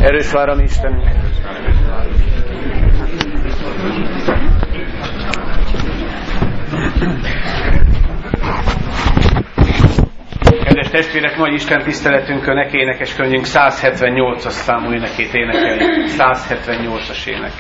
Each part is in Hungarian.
Erős vár a mi Istenünk. Kedves testvérek, mai Isten tiszteletünkön énekeskönyvünk 178-as számú énekét énekeljük. 178-as ének.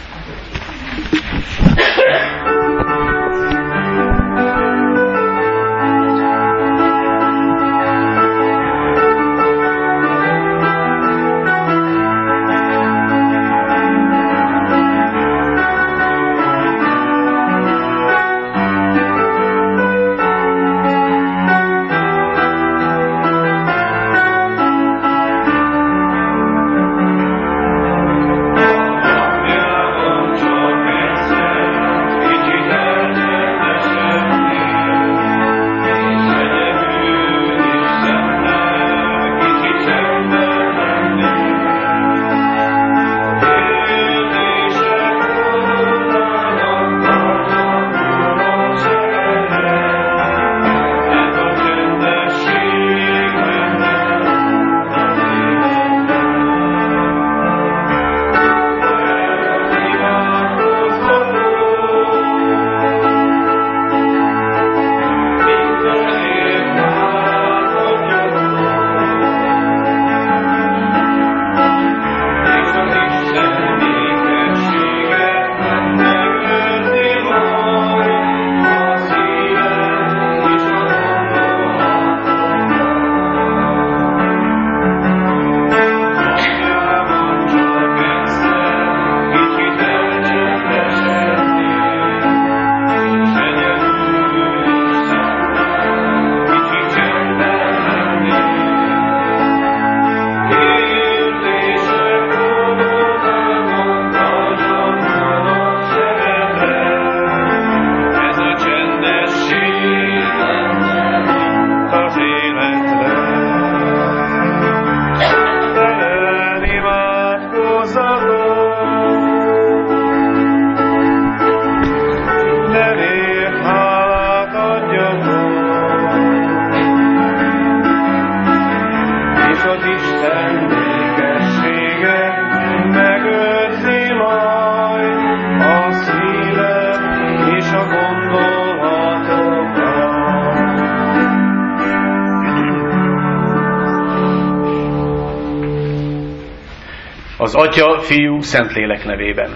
Az Atya, Fiú, Szentlélek nevében.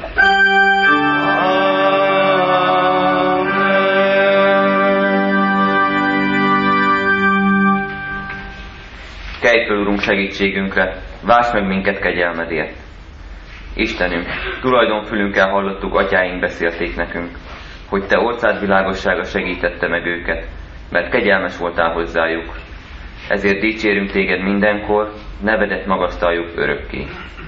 Kelj föl, Urunk, segítségünkre, válts meg minket kegyelmedért. Istenünk, tulajdonfülünkkel hallottuk, atyáink beszélték nekünk, hogy Te orcád világossága segítette meg őket, mert kegyelmes voltál hozzájuk. Ezért dicsérünk Téged mindenkor, nevedet magasztaljuk örökké.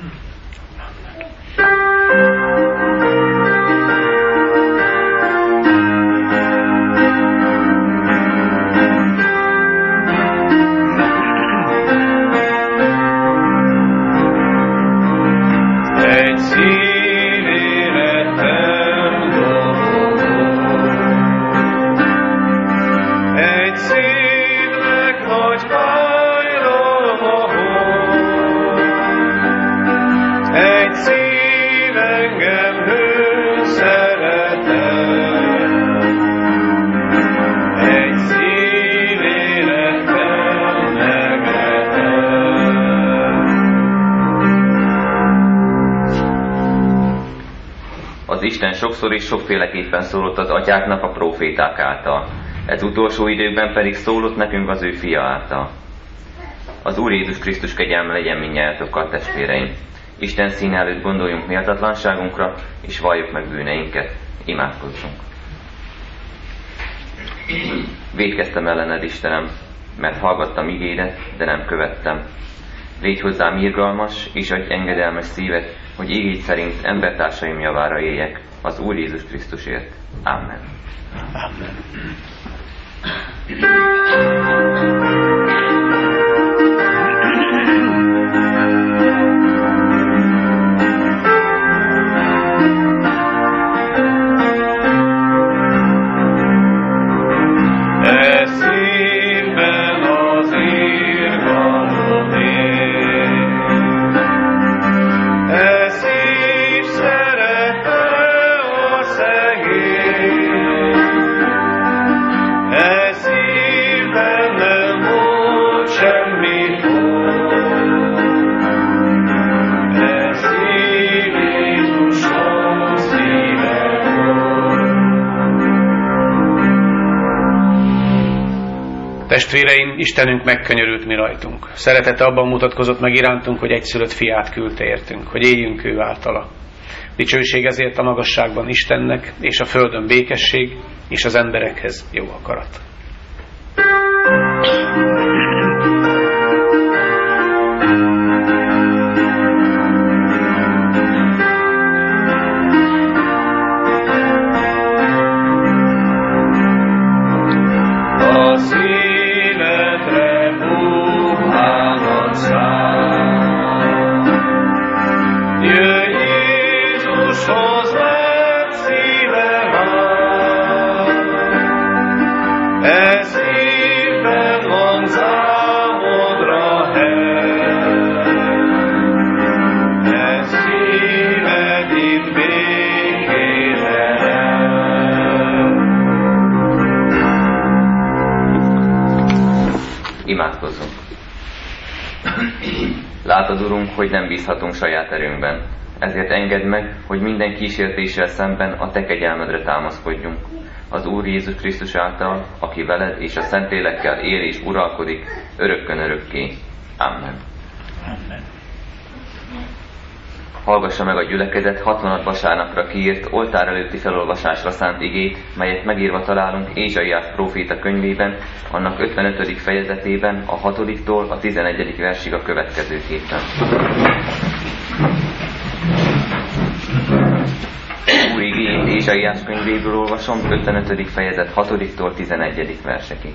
Isten sokszor és sokféleképpen szólott az atyáknak a próféták által. Ez utolsó időkben pedig szólott nekünk az ő fia által. Az Úr Jézus Krisztus kegyelme legyen mindnyájatokkal, testvéreim. Isten színe előtt gondoljunk méltatlanságunkra, és valljuk meg bűneinket. Imádkozzunk. Vétkeztem ellened, Istenem, mert hallgattam igédet, de nem követtem. Légy hozzám irgalmas, és adj engedelmes szívet, hogy igéd szerint embertársaim javára éljek, az Úr Jézus Krisztusért. Amen. Amen. Testvéreim, Istenünk megkönyörült mi rajtunk. Szeretete abban mutatkozott meg irántunk, hogy egyszülött fiát küldte értünk, hogy éljünk ő általa. Dicsőség ezért a magasságban Istennek, és a földön békesség, és az emberekhez jó akarat. Imádkozzunk. Látod, Urunk, hogy nem bízhatunk saját erőnkben. Ezért engedd meg, hogy minden kísértéssel szemben a Te kegyelmedre támaszkodjunk. Az Úr Jézus Krisztus által, aki veled és a Szentlélekkel él és uralkodik, örökkön örökké. Amen. Amen. Hallgassa meg a gyülekezet 60. vasárnapra kiírt oltár előtti felolvasásra szánt igét, melyet megírva találunk Ézsaiás próféta könyvében, annak 55. fejezetében, a 6-tól a 11. versig a következőképpen. Úr igéjét Ézsaiás könyvéből olvasom, 55. fejezet 6-tól 11. versekig.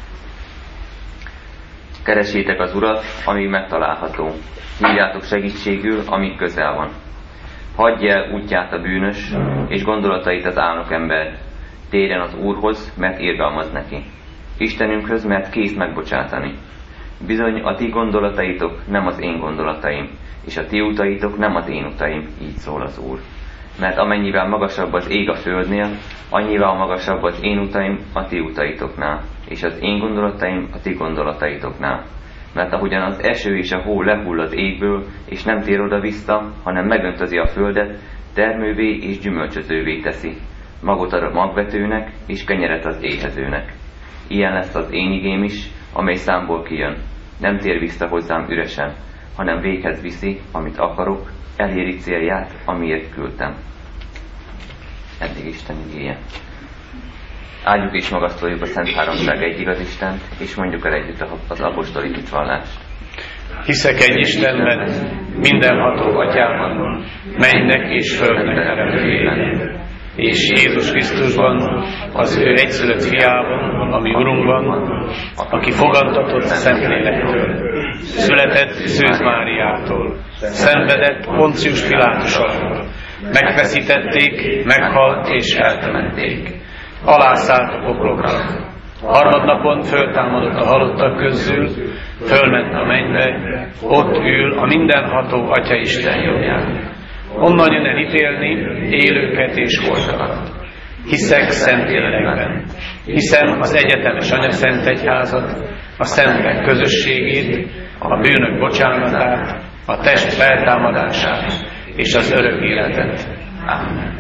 Keresétek az Urat, amíg megtalálható. Hívjátok segítségül, amíg közel van. Hagyj el útját a bűnös, és gondolatait az álnok ember. Térjen az Úrhoz, mert irgalmaz neki. Istenünkhöz, mert kész megbocsátani. Bizony a ti gondolataitok nem az én gondolataim, és a ti utaitok nem az én utaim, így szól az Úr. Mert amennyivel magasabb az ég a földnél, annyivel magasabb az én utaim a ti utaitoknál, és az én gondolataim a ti gondolataitoknál. Mert ahogyan az eső és a hó lehull az égből, és nem tér oda-vissza, hanem megöntözi a földet, termővé és gyümölcsözővé teszi. Magot ad a magvetőnek, és kenyeret az éhezőnek. Ilyen lesz az én igém is, amely számból kijön. Nem tér vissza hozzám üresen, hanem véghez viszi, amit akarok, eléri célját, amiért küldtem. Eddig Isten igéje. Áldjuk és magasztaljuk a Szent Háromság egy igaz Istent, és mondjuk el együtt az apostoli hitvallást. Hiszek egy Istenben, mindenható Atyában, mennynek és földnek teremtőjében, és Jézus Krisztusban, az ő egyszülött fiában, ami Urunkban, aki fogantatott Szentlélektől, született Szűz Máriától, szenvedett Poncius Pilátus alatt, megfeszítették, meghalt és eltemették. Alászállt a poklokra. Harmadnapon föltámadott a halottak közül, fölment a mennybe, ott ül a mindenható Atya Isten jobbján. Onnan jön el ítélni élőket és holtakat. Hiszek Szentlélekben. Hiszem az egyetemes Anyaszent Egyházat, a szentek közösségét, a bűnök bocsánatát, a test feltámadását és az örök életet. Amen.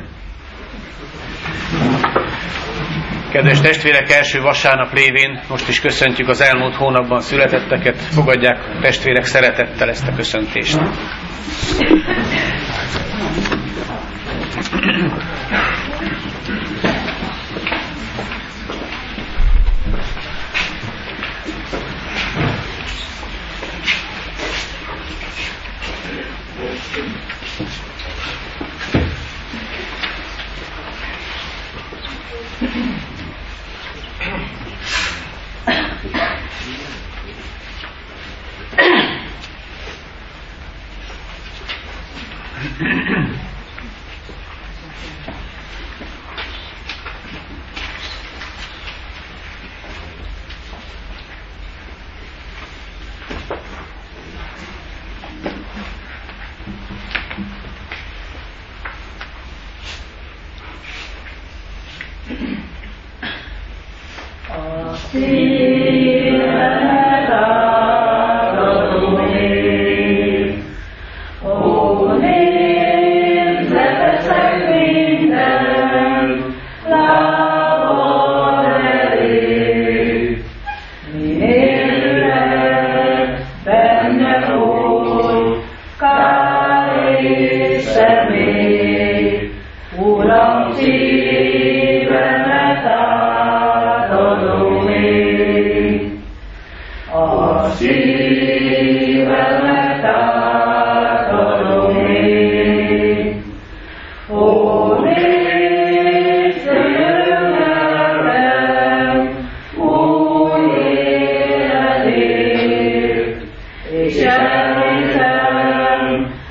Kedves testvérek, első vasárnap révén most is köszöntjük az elmúlt hónapban születetteket, fogadják testvérek szeretettel ezt a köszöntést.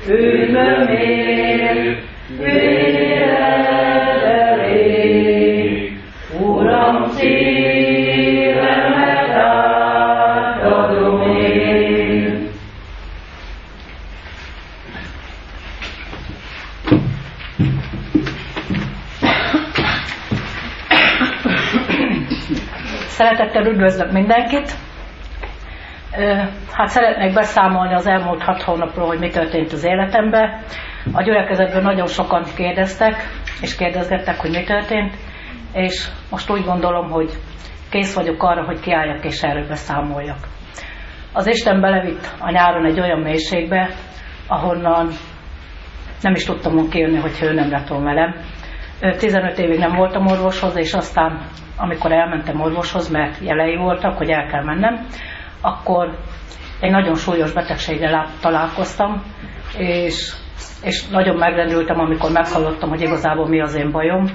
üdvöm ér, véred elég. Uram, szívemet átadom én. Szeretettel üdvözlök mindenkit! Hát szeretnék beszámolni az elmúlt 6 hónapról, hogy mi történt az életemben. A gyülekezetben nagyon sokan kérdeztek, és kérdezgettek, hogy mi történt, és most úgy gondolom, hogy kész vagyok arra, hogy kiálljak és erről beszámoljak. Az Isten belevitt a nyáron egy olyan mélységbe, ahonnan nem is tudtam kijönni, hogy ő nem lett volna velem. 15 évig nem voltam orvoshoz, és aztán, amikor elmentem orvoshoz, mert jelei voltak, hogy el kell mennem, akkor egy nagyon súlyos betegséggel találkoztam, és nagyon megrendültem, amikor meghallottam, hogy igazából mi az én bajom.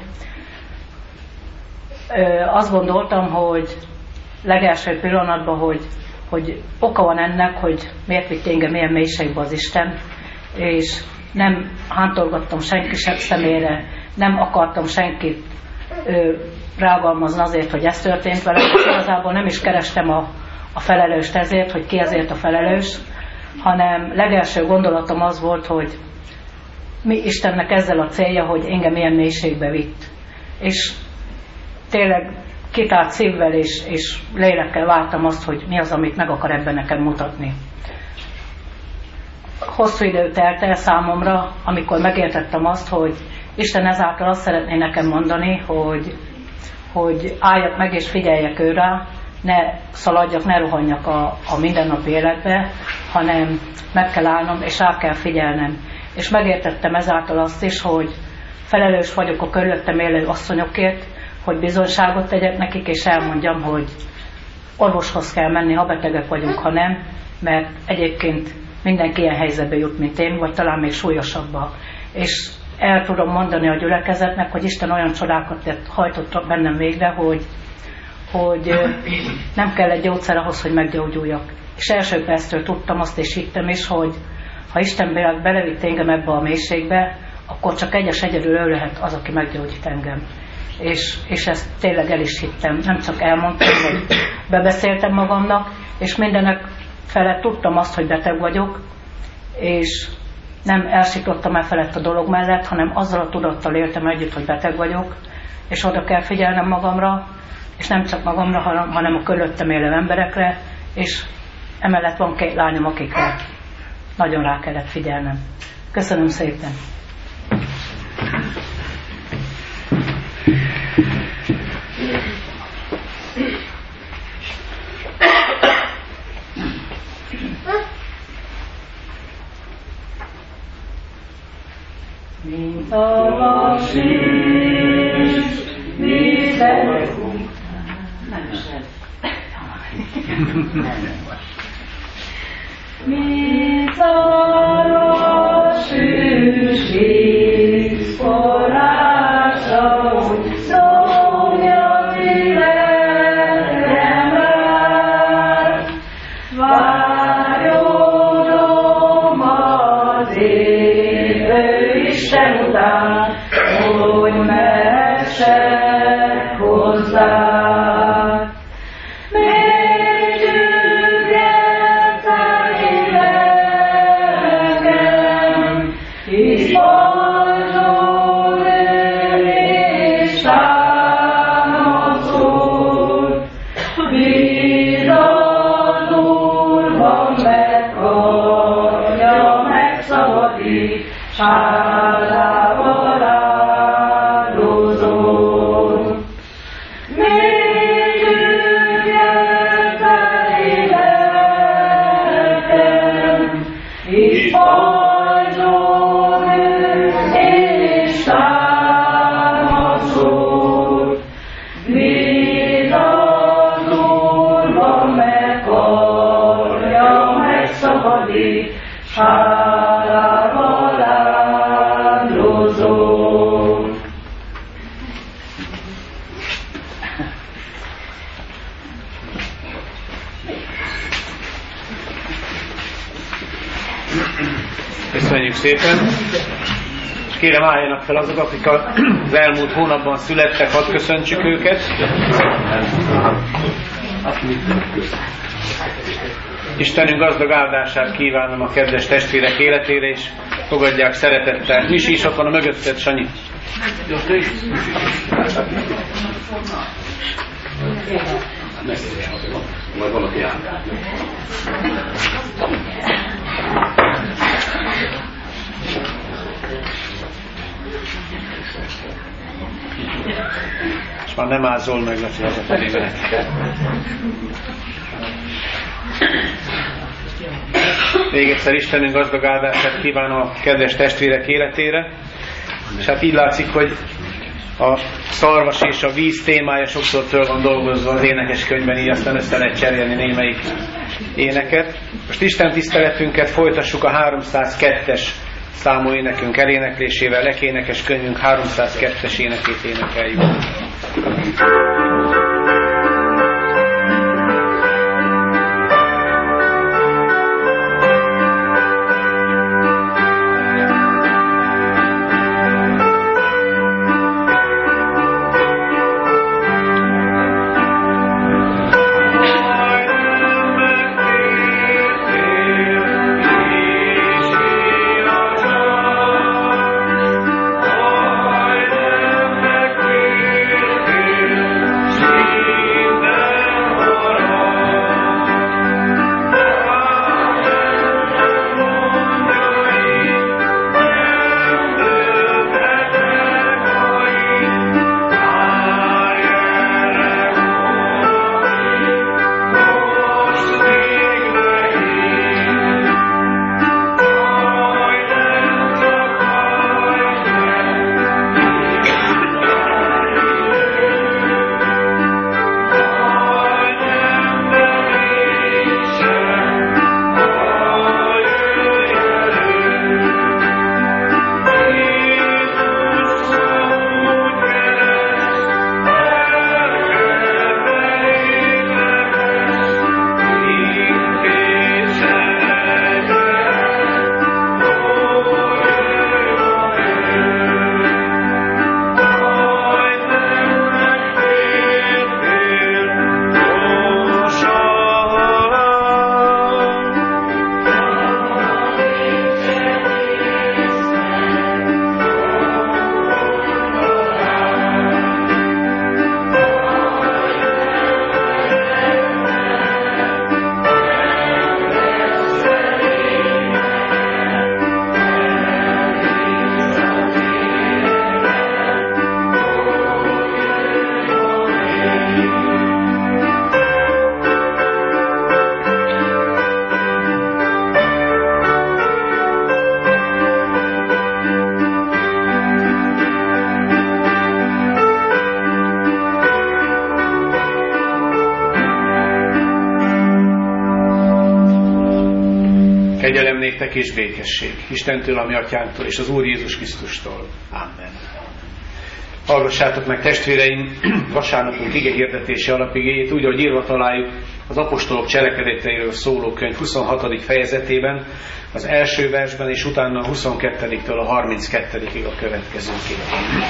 Azt gondoltam, hogy legelső pillanatban, hogy oka van ennek, hogy miért vitt engem ilyen mélységbe az Isten, és nem hántolgattam senki sem szemére, nem akartam senkit rágalmazni azért, hogy ez történt velem, és igazából nem is kerestem a felelőst ezért, hogy ki ezért a felelős, hanem legelső gondolatom az volt, hogy mi Istennek ezzel a célja, hogy engem ilyen mélységbe vitt. És tényleg kitárt szívvel és lélekkel vártam azt, hogy mi az, amit meg akar ebben nekem mutatni. Hosszú idő telt el számomra, amikor megértettem azt, hogy Isten ezáltal azt szeretné nekem mondani, hogy álljak meg és figyeljek őre, ne szaladjak, ne rohanjak a mindennapi életbe, hanem meg kell állnom és rá kell figyelnem. És megértettem ezáltal azt is, hogy felelős vagyok a körülöttem élő asszonyokért, hogy bizonyságot tegyek nekik, és elmondjam, hogy orvoshoz kell menni, ha betegek vagyunk, ha nem, mert egyébként mindenki ilyen helyzetbe jut, mint én, vagy talán még súlyosabba. És el tudom mondani a gyülekezetnek, hogy Isten olyan csodákat hajtott bennem végre, hogy nem kell egy gyógyszer ahhoz, hogy meggyógyuljak. És első perctől tudtam azt, és hittem is, hogy ha Isten belevitt engem ebbe a mélységbe, akkor csak egyedül ő lehet az, aki meggyógyít engem. És ezt tényleg el is hittem. Nem csak elmondtam, hogy bebeszéltem magamnak, és mindenek felett tudtam azt, hogy beteg vagyok, és nem elsiklottam el felett a dolog mellett, hanem azzal a tudattal éltem együtt, hogy beteg vagyok, és oda kell figyelnem magamra, és nem csak magamra, hanem a körülöttem élő emberekre, és emellett van 2 lányom, akikre nagyon rá kellett figyelnem. Köszönöm szépen! Mint a vasés, vízben. Mint a vasés, víz forrása, úgy szólja világemet, vágyodom azért Isten után, hogy mehessek hozzá. Hálával áldozom, még ügyelteli lelkem, és hajzol ő, és támaszol, míg az Úrban meghallja, megszabadít, hálával áldozom. szépen. És kérem, álljanak fel azok, akik az elmúlt hónapban születtek, hadd köszöntsük őket. Istenünk gazdag áldását kívánom a kedves testvérek életére, és fogadják szeretettel. Mi is ott van a mögötted, Sanyi? Majd valaki áll. És már nem ázol meg, Laci, az a felé mehet. Még egyszer Istenünk gazdag áldását kívánom a kedves testvérek életére. És hát így látszik, hogy a szarvas és a víz témája sokszor föl van dolgozva az énekeskönyvben, így aztán össze lehet cserélni némelyik éneket. Most Isten tiszteletünket folytassuk a 302-es számú énekünk eléneklésével, lekénekes könyvünk 302-es énekét énekeljük. Kegyelem néktek és békesség Istentől, a mi atyánktól és az Úr Jézus Krisztustól. Amen. Hallgassátok meg, testvéreim, vasárnapunk ige hirdetési alapigéjét, úgy, ahogy írva találjuk az apostolok cselekedeteiről szóló könyv 26. fejezetében, az első versben, és utána a 22-től a 32-ig a következőképpen.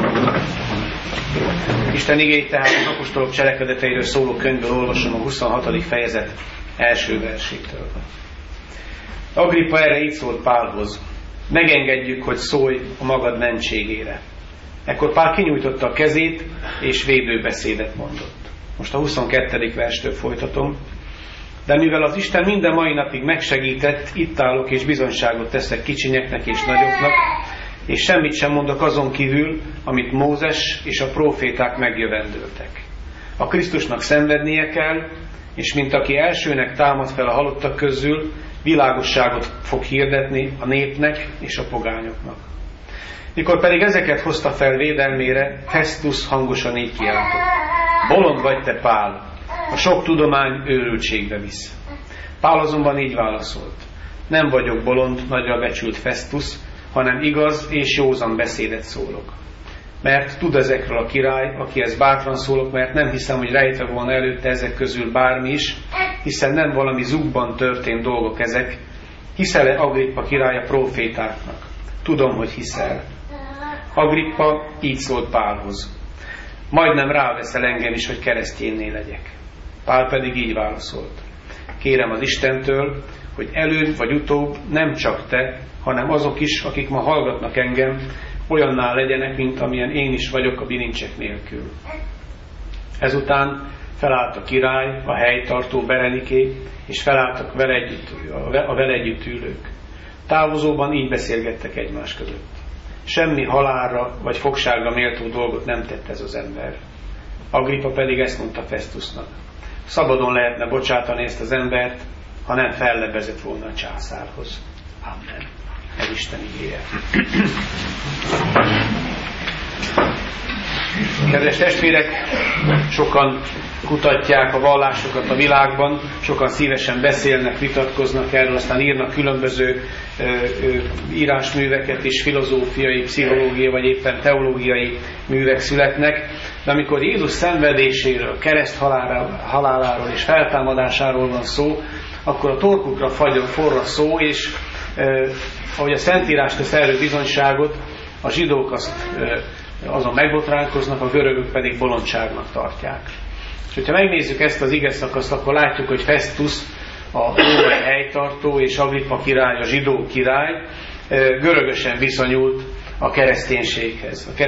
Isten igéjét tehát az apostolok cselekedeteiről szóló könyvből olvasom a 26. fejezet első versétől. Agrippa erre így szólt Pálhoz: megengedjük, hogy szólj a magad mentségére. Ekkor Pál kinyújtotta a kezét, és védőbeszédet mondott. Most a 22. verstől folytatom. De mivel az Isten minden mai napig megsegített, itt állok és bizonyságot teszek kicsinyeknek és nagyoknak, és semmit sem mondok azon kívül, amit Mózes és a próféták megjövendöltek. A Krisztusnak szenvednie kell, és mint aki elsőnek támad fel a halottak közül, világosságot fog hirdetni a népnek és a pogányoknak. Mikor pedig ezeket hozta fel védelmére, Festus hangosan így kiáltott: bolond vagy te, Pál, a sok tudomány őrültségbe visz. Pál azonban így válaszolt: nem vagyok bolond, nagyra becsült Festus, hanem igaz és józan beszédet szólok. Mert tud ezekről a király, akihez bátran szólok, mert nem hiszem, hogy rejtve volna előtte ezek közül bármi is, hiszen nem valami zugban történt dolgok ezek, Hiszel-e Agrippa király a prófétáknak? Tudom, hogy hiszel. Agrippa így szólt Pálhoz. Majdnem ráveszel engem is, hogy keresztjénné legyek. Pál pedig így válaszolt. Kérem az Istentől, hogy előbb vagy utóbb nem csak te, hanem azok is, akik ma hallgatnak engem, olyanná legyenek, mint amilyen én is vagyok a bilincsek nélkül. Ezután felállt a király, a helytartó Bereniké, és felálltak a vele együtt ülők. Távozóban így beszélgettek egymás között. Semmi halálra vagy fogságra méltó dolgot nem tett ez az ember. Agrippa pedig ezt mondta Festusnak. Szabadon lehetne bocsátani ezt az embert, ha nem fellebezett volna a császárhoz. Amen. Ez Isten igéje. Kedves testvérek, sokan kutatják a vallásokat a világban, sokan szívesen beszélnek, vitatkoznak erről, aztán írnak különböző írásműveket is, filozófiai, pszichológiai vagy éppen teológiai művek születnek, de amikor Jézus szenvedéséről, kereszt haláláról és feltámadásáról van szó, akkor a torkukra forra szó, és ahogy a Szentírás tesz erről bizonyságot, a zsidók azon megbotránkoznak, a görögök pedig bolondságnak tartják. És hogyha megnézzük ezt az ige szakaszt, akkor látjuk, hogy Festus, a római helytartó, és Agrippa király, a zsidó király görögösen viszonyult a kereszténységhez. A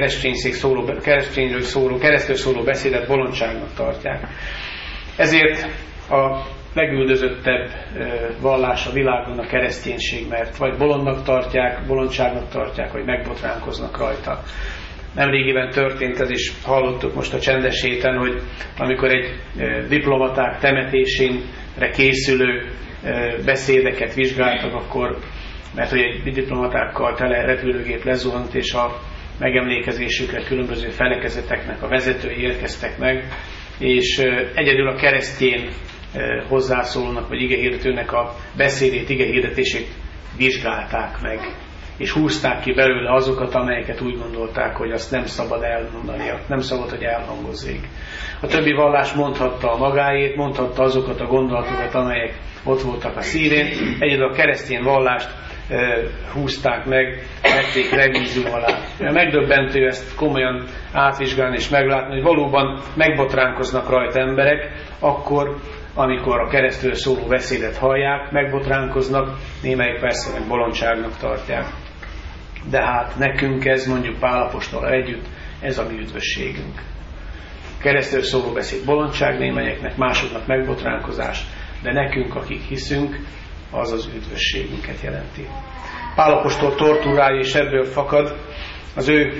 keresztről szóló beszédet bolondságnak tartják. Ezért a legüldözöttebb vallás a világon a kereszténység, mert vagy bolondnak tartják, bolondságnak tartják, vagy megbotránkoznak rajta. Nemrégiben történt ez is, hallottuk most a csendes héten, hogy amikor egy diplomaták temetésére készülő beszédeket vizsgáltak, akkor, mert hogy egy diplomatákkal tele repülőgép lezuhant, és a megemlékezésükre különböző felekezeteknek a vezetői érkeztek meg, és egyedül a keresztjén hozzászólónak vagy igehirdetőnek a beszédét, igehirdetését vizsgálták meg, és húzták ki belőle azokat, amelyeket úgy gondolták, hogy azt nem szabad elmondania, nem szabad, hogy elhangozzék. A többi vallás mondhatta a magáét, mondhatta azokat a gondolatokat, amelyek ott voltak a szívén, egyedül a keresztény vallást húzták meg, vették legvízű alá. Megdöbbentő ezt komolyan átvizsgálni és meglátni, hogy valóban megbotránkoznak rajta emberek, akkor, amikor a keresztről szóló beszédet hallják, megbotránkoznak, némelyik persze meg bolondságnak tartják. De hát nekünk ez, mondjuk Pál apostol együtt, ez a mi üdvösségünk. Keresztről szóló beszéd bolondság némelyeknek, másoknak megbotránkozás, de nekünk, akik hiszünk, az az üdvösségünket jelenti. Pál apostol tortúrája és ebből fakad az ő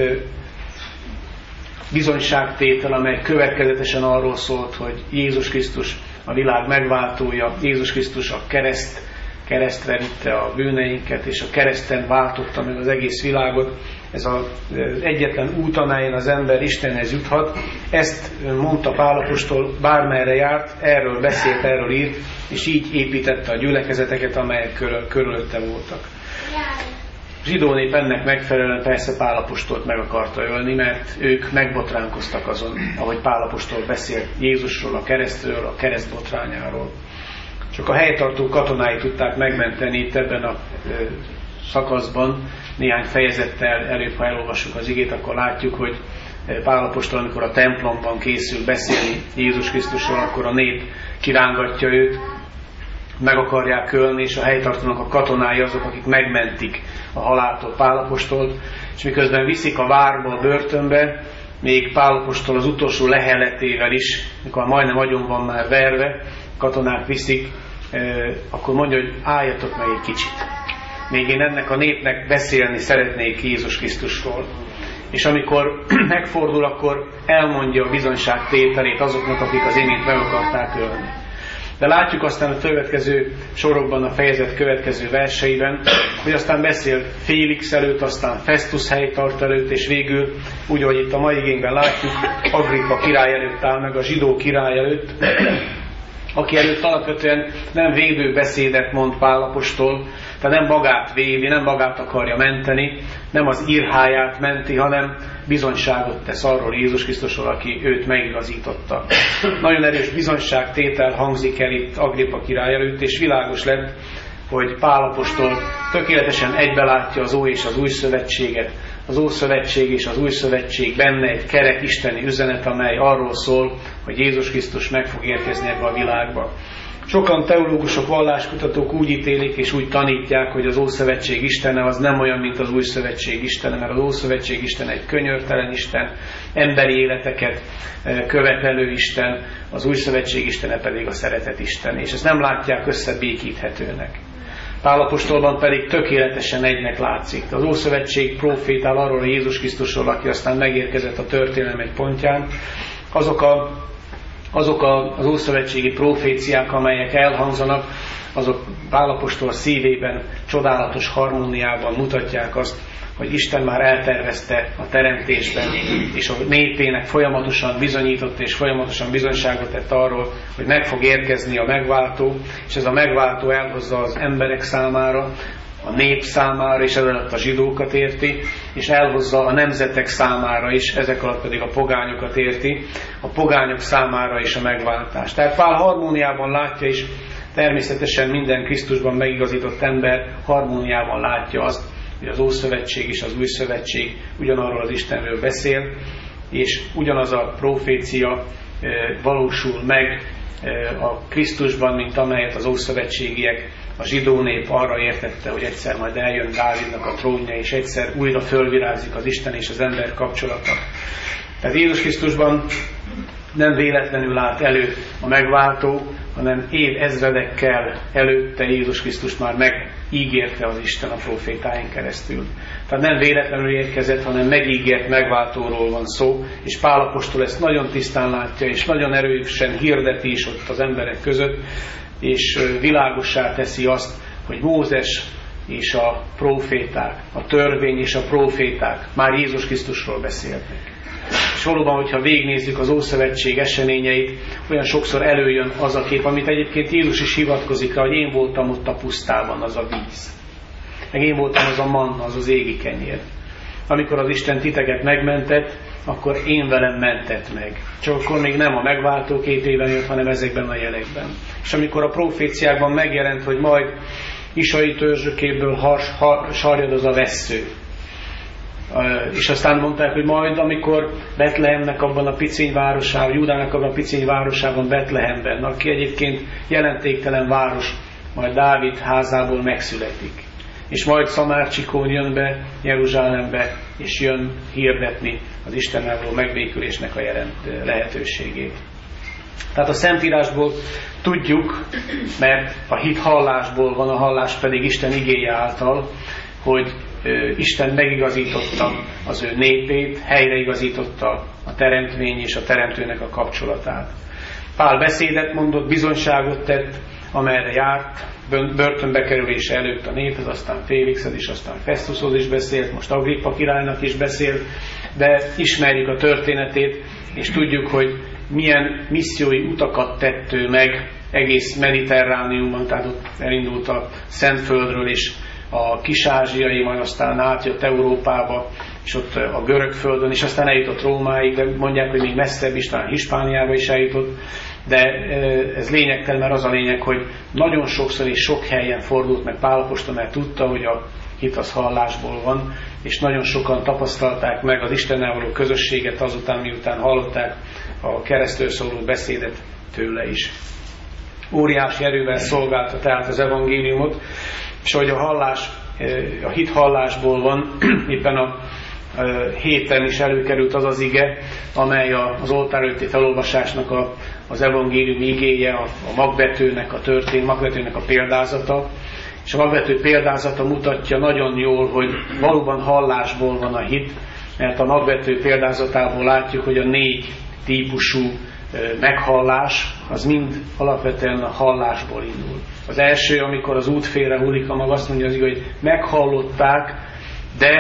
bizonyságtétel, amely következetesen arról szólt, hogy Jézus Krisztus a világ megváltója, Jézus Krisztus a keresztre vitte a bűneinket, és a kereszten váltotta meg az egész világot. Ez az egyetlen út, amelyen az ember Istenhez juthat. Ezt mondta Pál apostol, bármerre járt, erről beszélt, erről írt, és így építette a gyülekezeteket, amelyek körülötte voltak. A zsidó nép ennek megfelelően persze Pál apostolt meg akarta ölni, mert ők megbotránkoztak azon, ahogy Pál apostol beszélt Jézusról, a keresztről, a kereszt botrányáról. Csak a helytartó katonái tudták megmenteni itt ebben a szakaszban. Néhány fejezettel előbb, ha elolvassuk az igét, akkor látjuk, hogy Pál apostol, amikor a templomban készül beszélni Jézus Krisztusról, akkor a nép kirángatja őt, meg akarják ölni, és a helytartónak a katonái azok, akik megmentik a haláltól Pál apostolt, és miközben viszik a várba, a börtönbe, még Pál apostol az utolsó leheletével is, mikor majdnem agyon van már verve, katonák viszik, akkor mondja, hogy álljatok meg egy kicsit. Még én ennek a népnek beszélni szeretnék Jézus Krisztusról. És amikor megfordul, akkor elmondja a bizonyságtételét azoknak, akik az imént meg akarták ölni. De látjuk aztán a következő sorokban, a fejezet következő verseiben, hogy aztán beszél Félix előtt, aztán Festus helytart előtt, és végül, úgy, ahogy itt a mai igényben látjuk, Agrippa király előtt áll meg, a zsidó király előtt, aki előtt alapvetően nem védő beszédet mond Pál apostol, tehát nem magát védi, nem magát akarja menteni, nem az írháját menti, hanem bizonyságot tesz arról Jézus Krisztusról, aki őt megigazította. Nagyon erős bizonyságtétel hangzik el itt Agrippa király előtt, és világos lett, hogy Pál apostol tökéletesen egybelátja az Ói és az Új Szövetséget, az Ószövetség és az Új Szövetség benne egy kerek isteni üzenet, amely arról szól, hogy Jézus Krisztus meg fog érkezni ebbe a világba. Sokan teológusok, valláskutatók úgy ítélik és úgy tanítják, hogy az Ószövetség istene az nem olyan, mint az Új Szövetség istene, mert az Ószövetség isten egy könyörtelen isten, emberi életeket követelő isten, az Új Szövetség istene pedig a szeretet isten, és ezt nem látják összebékíthetőnek. Pál apostolban pedig tökéletesen egynek látszik. Az Ószövetség profétál arról a Jézus Krisztusról, aki aztán megérkezett a történelem egy pontján. Azok az ószövetségi proféciák, amelyek elhangzanak, azok Pál apostol szívében csodálatos harmóniában mutatják azt, hogy Isten már eltervezte a teremtésben, és a népének folyamatosan bizonyított és folyamatosan bizonyságot tett arról, hogy meg fog érkezni a megváltó, és ez a megváltó elhozza az emberek számára, a nép számára, és ez alatt a zsidókat érti, és elhozza a nemzetek számára is, ezek alatt pedig a pogányokat érti, a pogányok számára is a megváltást. Tehát Pál harmóniában látja is, természetesen minden Krisztusban megigazított ember harmóniában látja azt, hogy az Ószövetség és az Új Szövetség ugyanarról az Istenről beszél, és ugyanaz a profécia valósul meg a Krisztusban, mint amelyet az ószövetségiek, a zsidó nép arra értette, hogy egyszer majd eljön Dávidnak a trónja, és egyszer újra fölvirágzik az Isten és az ember kapcsolata. Tehát Jézus Krisztusban nem véletlenül állt elő a megváltó, hanem évezredekkel előtte Jézus Krisztust már megígérte az Isten a profétáin keresztül. Tehát nem véletlenül érkezett, hanem megígért megváltóról van szó, és Pál apostol ezt nagyon tisztán látja, és nagyon erősen hirdeti is ott az emberek között, és világossá teszi azt, hogy Mózes és a proféták, a törvény és a proféták már Jézus Krisztusról beszéltek. És valóban, hogyha végignézzük az Ószövetség eseményeit, olyan sokszor előjön az a kép, amit egyébként Jézus is hivatkozik rá, hogy én voltam ott a pusztában, az a víz. Meg én voltam az a manna, az az égi kenyér. Amikor az Isten titeket megmentett, akkor én velem mentett meg. Csak akkor még nem a megváltó képében jött, hanem ezekben a jelekben. És amikor a proféciákban megjelent, hogy majd Isai törzsökéből sarjad az a vessző. És aztán mondták, hogy majd, amikor Betlehemnek abban a piciny városában, Júdának abban a piciny városában, Betlehemben, aki egyébként jelentéktelen város, majd Dávid házából megszületik. És majd Szamárcsikón jön be Jeruzsálembe, és jön hirdetni az Istennel való megbékülésnek a lehetőségét. Tehát a Szentírásból tudjuk, mert a hit hallásból van, a hallás pedig Isten igéje által, hogy Isten megigazította az ő népét, helyreigazította a teremtmény és a teremtőnek a kapcsolatát. Pál beszédet mondott, bizonyságot tett, amerre járt, börtönbe kerülése előtt a néphez, aztán Félixhez is, aztán Festushoz is beszélt, most Agrippa királynak is beszélt, de ismerjük a történetét, és tudjuk, hogy milyen missziói utakat tett ő meg egész Mediterrániumban, tehát ott elindult a Szentföldről és a Kis-ázsiai, majd aztán átjött Európába, és ott a görög földön, és aztán eljutott Rómáig, de mondják, hogy még messzebb is, talán Hispániába is eljutott, de ez lényegtelen, mert az a lényeg, hogy nagyon sokszor és sok helyen fordult meg Pál apostol, mert tudta, hogy a hit az hallásból van, és nagyon sokan tapasztalták meg az Istennel való közösséget azután, miután hallották a keresztről szóló beszédet tőle is. Óriási erővel szolgálta tehát az evangéliumot, és hogy a hit hallásból van, éppen a héten is előkerült az az ige, amely az oltár előtti felolvasásnak az evangélium igéje, a magvetőnek magvetőnek a példázata, és a magvető példázata mutatja nagyon jól, hogy valóban hallásból van a hit, mert a magvető példázatából látjuk, hogy a 4 típusú meghallás, az mind alapvetően a hallásból indul. Az első, amikor az út félre hullik a mag, azt mondja az igaz, hogy meghallották, de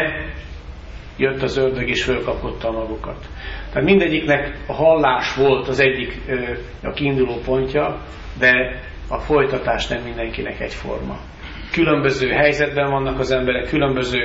jött az ördög és fölkapotta a magukat. Tehát mindegyiknek a hallás volt az egyik a kiinduló pontja, de a folytatás nem mindenkinek egyforma. Különböző helyzetben vannak az emberek, különböző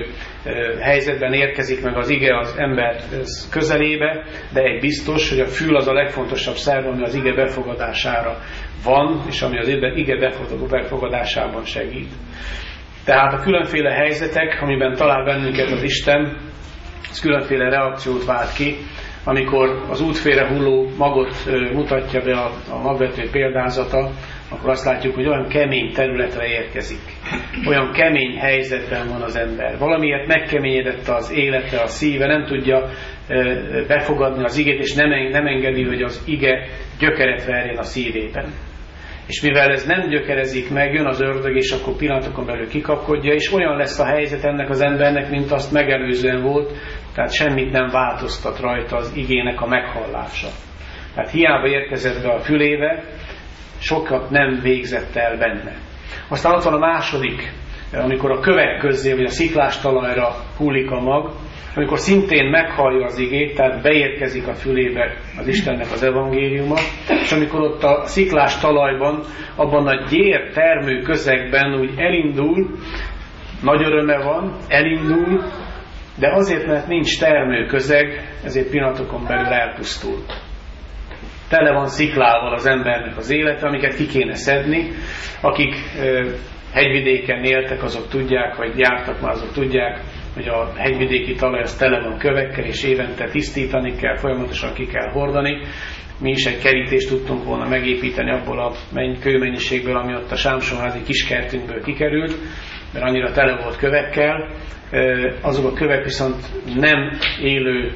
helyzetben érkezik meg az ige az ember közelébe, de egy biztos, hogy a fül az a legfontosabb szerv, ami az ige befogadására van, és ami az ige befogadásában segít. Tehát a különféle helyzetek, amiben talál bennünket az Isten, ez különféle reakciót vált ki. Amikor az útfélre hulló magot mutatja be a magvető példázata, akkor azt látjuk, hogy olyan kemény területre érkezik. Olyan kemény helyzetben van az ember. Valamiért megkeményedett az élete, a szíve, nem tudja befogadni az igét, és nem engedi, hogy az ige gyökeret verjen a szívében. És mivel ez nem gyökerezik meg, jön az ördög, és akkor pillanatokon belül kikapkodja, és olyan lesz a helyzet ennek az embernek, mint azt megelőzően volt, tehát semmit nem változtat rajta az igének a meghallása. Tehát hiába érkezett be a fülébe, sokat nem végzett el benne. Aztán ott van a második, amikor a kövek közzé, vagy a sziklás talajra hullik a mag, amikor szintén meghallja az igét, tehát beérkezik a fülébe az Istennek az evangéliuma, és amikor ott a sziklás talajban, abban a gyér termő közegben úgy elindul, nagy öröme van, elindul, de azért, mert nincs termő közeg, ezért pillanatokon belül elpusztult. Tele van sziklával az embernek az élete, amiket ki kéne szedni. Akik hegyvidéken éltek, azok tudják, vagy jártak már, azok tudják, hogy a hegyvidéki talaj az tele van kövekkel, és évente tisztítani kell, folyamatosan ki kell hordani. Mi is egy kerítést tudtunk volna megépíteni abból a kőmennyiségből, ami ott a sámsonházi kiskertünkből kikerült, mert annyira tele volt kövekkel. Azok a kövek viszont nem élő,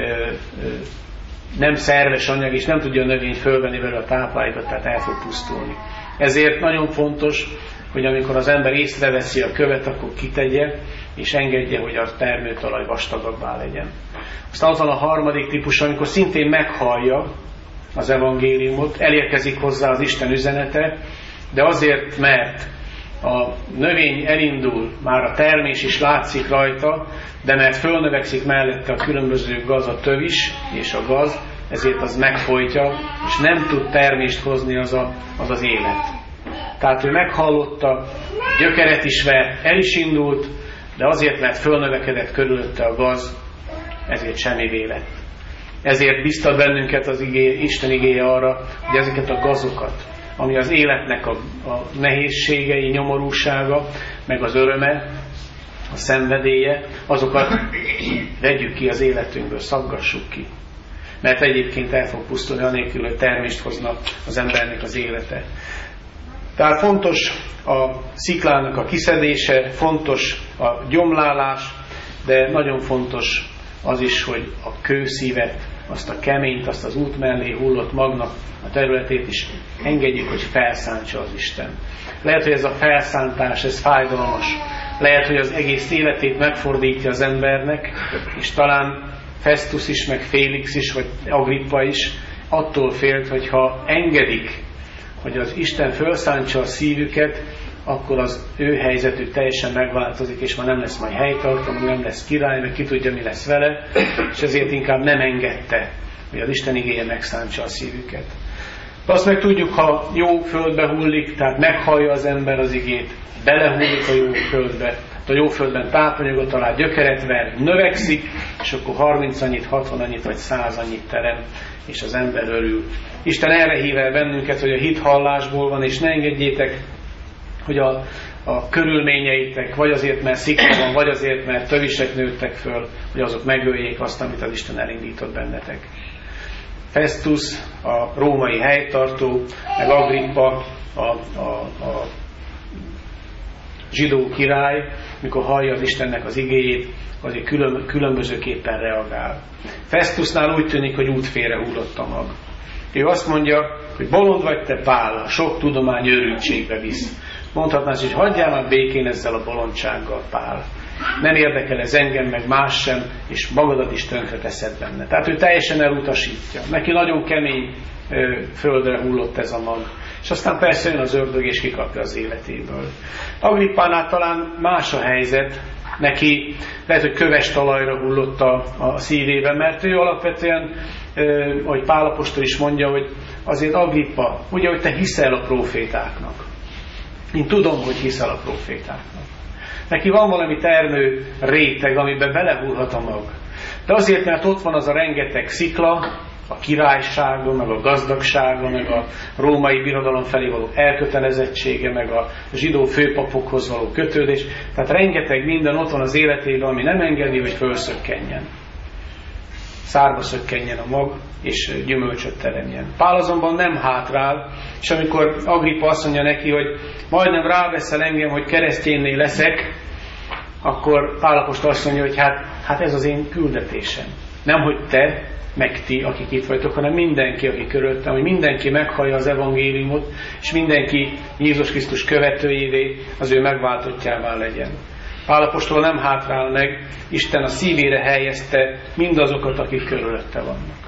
nem szerves anyag, és nem tudja a növény fölvenni vele a táplálékot, tehát el fog pusztulni. Ezért nagyon fontos, hogy amikor az ember észreveszi a követ, akkor kitegye, és engedje, hogy a termőtalaj vastagabbá legyen. Aztán ott van a harmadik típus, amikor szintén meghallja az evangéliumot, elérkezik hozzá az Isten üzenete, de azért, mert a növény elindul, már a termés is látszik rajta, de mert fölnövekszik mellette a különböző gaz, a tövis és a gaz, ezért az megfojtja, és nem tud termést hozni az élet. Tehát ő meghallotta, gyökeret is vert, el is indult, de azért, mert fölnövekedett körülötte a gaz, ezért semmivé lett. Ezért biztat bennünket az Isten igéje arra, hogy ezeket a gazokat, ami az életnek a nehézségei, nyomorúsága, meg az öröme, a szenvedélye, azokat vegyük ki az életünkből, szaggassuk ki. Mert egyébként el fog pusztulni, anélkül, hogy termést hozna az embernek az élete. Tehát fontos a sziklának a kiszedése, fontos a gyomlálás, de nagyon fontos az is, hogy a kőszívet, azt a keményt, azt az út mellé hullott magnak a területét is engedjük, hogy felszántsa az Isten. Lehet, hogy ez a felszántás, ez fájdalmas. Lehet, hogy az egész életét megfordítja az embernek, és talán Festus is, meg Félix is, vagy Agrippa is attól félt, hogyha engedik, hogy az Isten felszántsa a szívüket, akkor az ő helyzetük teljesen megváltozik, és már nem lesz majd helytartó, nem lesz király, meg ki tudja, mi lesz vele, és ezért inkább nem engedte, hogy az Isten igéje megszántsa a szívüket. De azt meg tudjuk, ha jó földbe hullik, tehát meghallja az ember az igét, belehullik a jó földbe, a jó földben tápanyagot talál, gyökeret ver, növekszik, és akkor 30 annyit, 60 annyit, vagy 100 annyit terem, és az ember örül. Isten erre hív el bennünket, hogy a hit hallásból van, és ne engedjétek, hogy a körülményeitek, vagy azért, mert szikla van, vagy azért, mert tövisek nőttek föl, hogy azok megöljék azt, amit az Isten elindított bennetek. Festus, a római helytartó, meg Agrippa, a zsidó király, mikor hallja az Istennek az igéjét, azért különbözőképpen reagál. Festusnál úgy tűnik, hogy útfélre hullott a mag. Ő azt mondja, hogy bolond vagy te, Pál, a sok tudomány őrültségbe visz. Mondhatnád, hogy hagyjál már békén ezzel a bolondsággal, Pál. Nem érdekel ez engem, meg más sem, és magadat is tönkre teszed benne. Tehát ő teljesen elutasítja. Neki nagyon kemény földre hullott ez a mag. És aztán persze jön az ördög, és kikapja az életéből. Agrippánál talán más a helyzet. Neki lehet, hogy köves talajra hullott a szívében, mert ő alapvetően, ahogy Pál apostol is mondja, hogy azért Agrippa, ugye, hogy te hiszel a prófétáknak. Én tudom, hogy hiszel a prófétáknak. Neki van valami termő réteg, amiben belehúlhat a mag. De azért, mert ott van az a rengeteg szikla, a királysága, meg a gazdagsága, meg a római birodalom felé való elkötelezettsége, meg a zsidó főpapokhoz való kötődés. Tehát rengeteg minden ott van az életében, ami nem engedi, hogy fölszökkenjen. Szárba szökkenjen a mag, és gyümölcsöt teremjen. Pál azonban nem hátrál, és amikor Agrippa azt mondja neki, hogy majdnem ráveszel engem, hogy keresztjénné leszek, akkor Pál apostol azt mondja, hogy hát ez az én küldetésem. Nem, hogy te, meg ti, akik itt vagytok, hanem mindenki, aki körülöttem, hogy mindenki meghallja az evangéliumot, és mindenki Jézus Krisztus követőjévé, az ő megváltottjává legyen. Pál apostol nem hátrál meg, Isten a szívére helyezte mindazokat, akik körülötte vannak.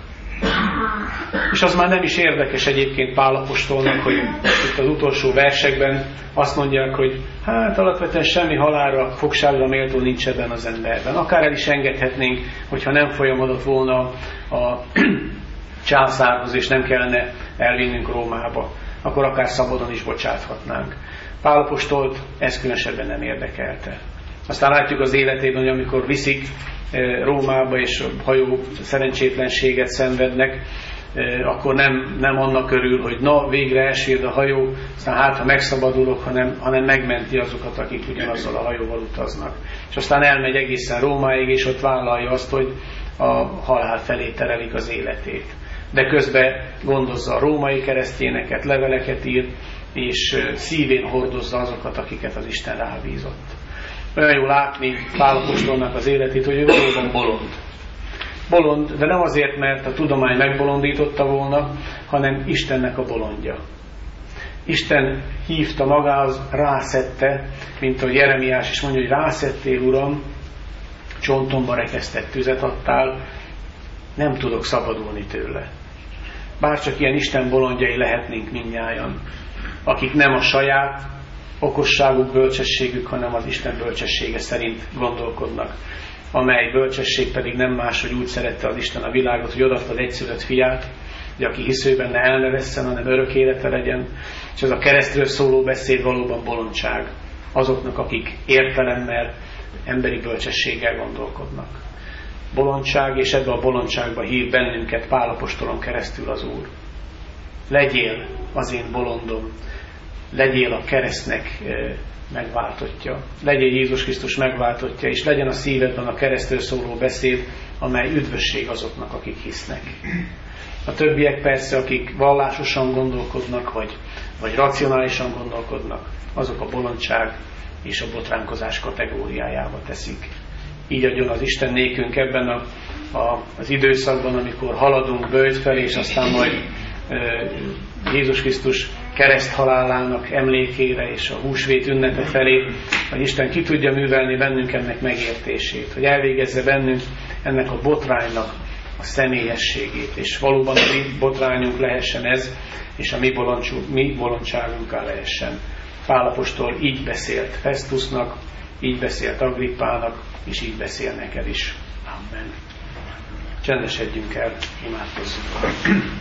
És az már nem is érdekes egyébként Pál apostolnak, hogy itt az utolsó versekben azt mondják, hogy hát alapvetően semmi halálra, fogságra méltó nincs ebben az emberben. Akár el is engedhetnénk, hogyha nem folyamodott volna a császárhoz, és nem kellene elvinnünk Rómába, akkor akár szabadon is bocsáthatnánk. Pál apostolt ez különösebben nem érdekelte. Aztán látjuk az életében, hogy amikor viszik Rómába, és hajó szerencsétlenséget szenvednek, akkor nem annak örül, hogy na, végre elsírd a hajó, aztán hát, ha megszabadulok, hanem megmenti azokat, akik ugyanazzal a hajóval utaznak. És aztán elmegy egészen Rómáig, és ott vállalja azt, hogy a halál felé terelik az életét. De közben gondozza a római keresztényeket, leveleket ír, és szívén hordozza azokat, akiket az Isten rábízott. Olyan jó látni Pál apostolnak az életét, hogy ő valóban bolond. Bolond, de nem azért, mert a tudomány megbolondította volna, hanem Istennek a bolondja. Isten hívta magához, rászedte, mint ahogy Jeremiás is mondja, hogy rászettél, Uram, csontomba rekesztett tüzet adtál, nem tudok szabadulni tőle. Bárcsak ilyen Isten bolondjai lehetnénk mindnyájan, akik nem a saját okosságuk, bölcsességük, hanem az Isten bölcsessége szerint gondolkodnak, amely bölcsesség pedig nem más, hogy úgy szerette az Isten a világot, hogy odaadta az egyszülött fiát, hogy aki hisző benne el ne vesszen, hanem örök élete legyen, és ez a keresztről szóló beszéd valóban bolondság azoknak, akik értelemmel, emberi bölcsességgel gondolkodnak. Bolondság, és ebbe a bolondságba hív bennünket Pál apostolon keresztül az Úr. Legyél az én bolondom, legyél a keresztnek megváltottja, legyél Jézus Krisztus megváltottja, és legyen a szívedben a keresztről szóló beszéd, amely üdvösség azoknak, akik hisznek. A többiek persze, akik vallásosan gondolkodnak, vagy racionálisan gondolkodnak, azok a bolondság és a botránkozás kategóriájába teszik. Így adjon az Isten nékünk ebben az időszakban, amikor haladunk böjt felé, és aztán majd Jézus Krisztus kereszthalálának emlékére és a húsvét ünnepe felé, hogy Isten ki tudja művelni bennünk ennek megértését, hogy elvégezze bennünk ennek a botránynak a személyességét, és valóban a mi botrányunk lehessen ez, és a mi bolondságunká lehessen. Pál apostol így beszélt Festusnak, így beszélt Agrippának, és így beszél neked is. Amen. Csendesedjünk el, imádkozzunk.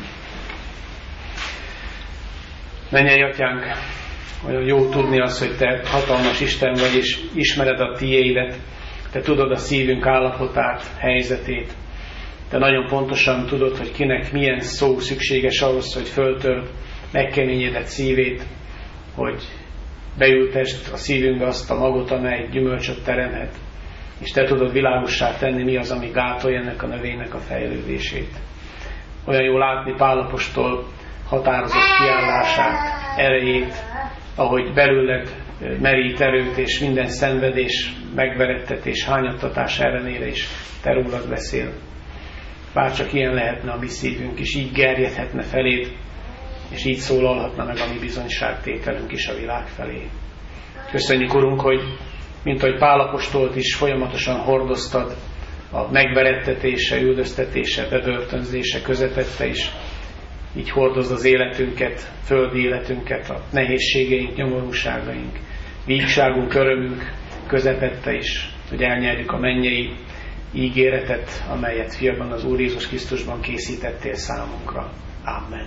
Mennyei Atyánk, olyan jó tudni azt, hogy Te hatalmas Isten vagy, és ismered a tiédet, Te tudod a szívünk állapotát, helyzetét. Te nagyon pontosan tudod, hogy kinek milyen szó szükséges ahhoz, hogy föltör megkeményedett szívét, hogy beültesd a szívünkbe azt a magot, amely gyümölcsöt teremhet. És Te tudod világossá tenni, mi az, ami gátolja ennek a növénynek a fejlődését. Olyan jó látni Pál apostol határozott kiállását, erejét, ahogy belőled merít erőt, és minden szenvedés, megverettetés, hányattatás ellenére is Te rólad beszél. Bárcsak ilyen lehetne a mi szívünk, és így gerjedhetne feléd, és így szólalhatna meg a mi bizonyságtételünk is a világ felé. Köszönjük, Urunk, hogy mint ahogy Pál apostolt is folyamatosan hordoztad a megverettetése, üldöztetése, bebörtönzése közepette is, így hordozd az életünket, földi életünket, a nehézségeink, nyomorúságaink, vígságunk, örömünk közepette is, hogy elnyerjük a mennyei ígéretet, amelyet fiadban az Úr Jézus Krisztusban készítettél számunkra. Amen.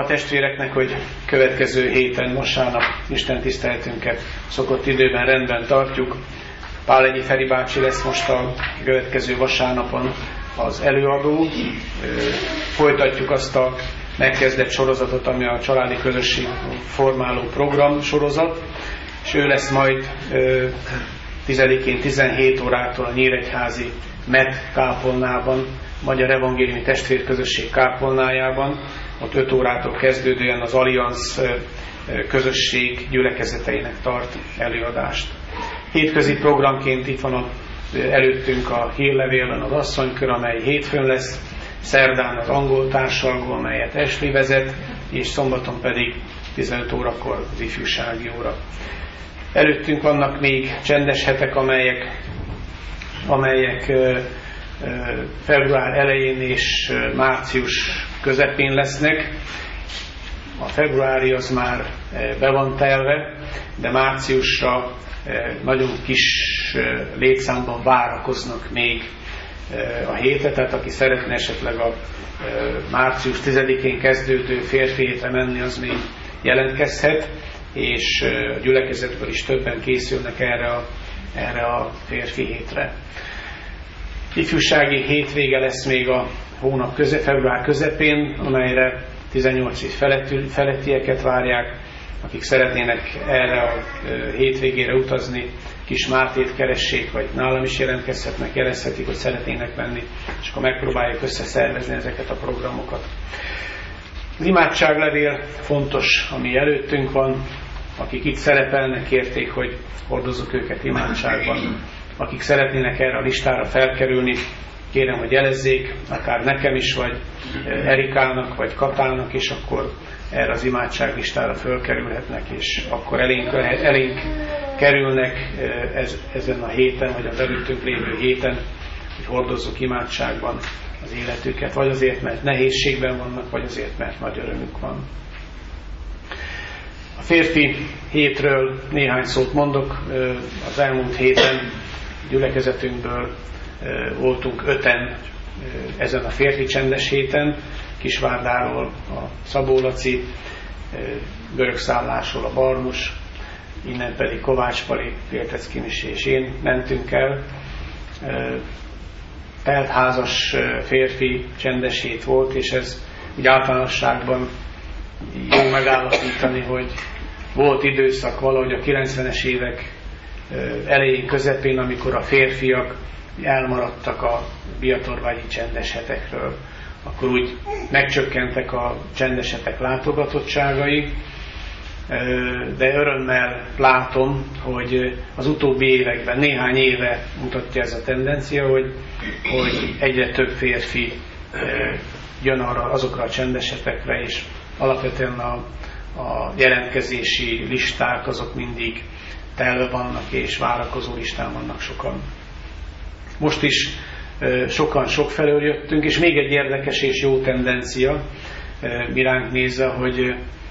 testvéreknek, hogy következő héten, vasárnap Isten tiszteletünket szokott időben rendben tartjuk. Pálegyi Feri bácsi lesz most a következő vasárnapon az előadó. Folytatjuk azt a megkezdett sorozatot, ami a családi közösség formáló program sorozat, és ő lesz majd 10-én 17 órától a Nyíregyházi MET kápolnában, Magyar Evangéliumi Testvérközösség kápolnájában, ott 5 órától kezdődően az Allianz közösség gyülekezeteinek tart előadást. Hétközi programként itt van előttünk a hírlevélben az asszonykör, amely hétfőn lesz, szerdán az angol társalgó, amelyet Ashley vezet, és szombaton pedig 15 órakor az ifjúsági óra. Előttünk vannak még csendes hetek, amelyek február elején és március közepén lesznek. A februári az már be van telve, de márciusra nagyon kis létszámban várakoznak még a hétre, tehát aki szeretne esetleg a március 10-én kezdődő férfi hétre menni, az még jelentkezhet, és a gyülekezetből is többen készülnek erre a férfi hétre. Ifjúsági hétvége lesz még a hónap február közepén, amelyre 18 év felettieket várják, akik szeretnének erre a hétvégére utazni, Kis Mártét keressék, vagy nálam is jelentkezhetnek, jelezhetik, hogy szeretnének menni, és akkor megpróbáljuk összeszervezni ezeket a programokat. Az imádságlevél fontos, ami előttünk van. Akik itt szerepelnek, kérték, hogy hordozzuk őket imádságban. Akik szeretnének erre a listára felkerülni, kérem, hogy jelezzék, akár nekem is, vagy Erikának, vagy Katának, és akkor erre az imádságlistára fölkerülhetnek, és akkor elénk kerülnek ezen a héten, vagy az előttünk lévő héten, hogy hordozzuk imádságban az életüket, vagy azért, mert nehézségben vannak, vagy azért, mert nagy örömük van. A férfi hétről néhány szót mondok. Az elmúlt héten gyülekezetünkből voltunk 5-en ezen a férfi csendes héten, Kisvárdáról a Szabó Laci, Görögszállásról a Barnus, innen pedig Kovács Pali, Félteckinis és én mentünk el. Teltházas férfi csendes hét volt, és ez úgy általánosságban jó megállapítani, hogy volt időszak valahogy a 90-es évek elején, közepén, amikor a férfiak elmaradtak a biatorványi csendes hetekről. Akkor úgy megcsökkentek a csendes hetek látogatottságai, de örömmel látom, hogy az utóbbi években, néhány éve mutatja ez a tendencia, hogy egyre több férfi jön azokra a csendes hetekre, és alapvetően a jelentkezési listák azok mindig telve vannak, és várakozó listán vannak sokan. Most is sokan sokfelől jöttünk, és még egy érdekes és jó tendencia miránk nézve, hogy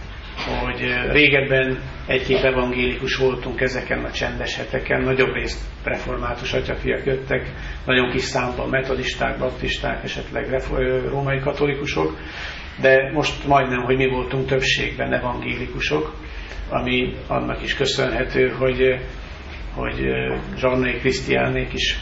régebben egy-két evangélikus voltunk ezeken a csendes heteken, nagyobb részt református atyafiak jöttek, nagyon kis számban metodisták, baptisták, esetleg római katolikusok, de most majdnem, hogy mi voltunk többségben evangélikusok, ami annak is köszönhető, hogy Zsarnai Krisztiánék is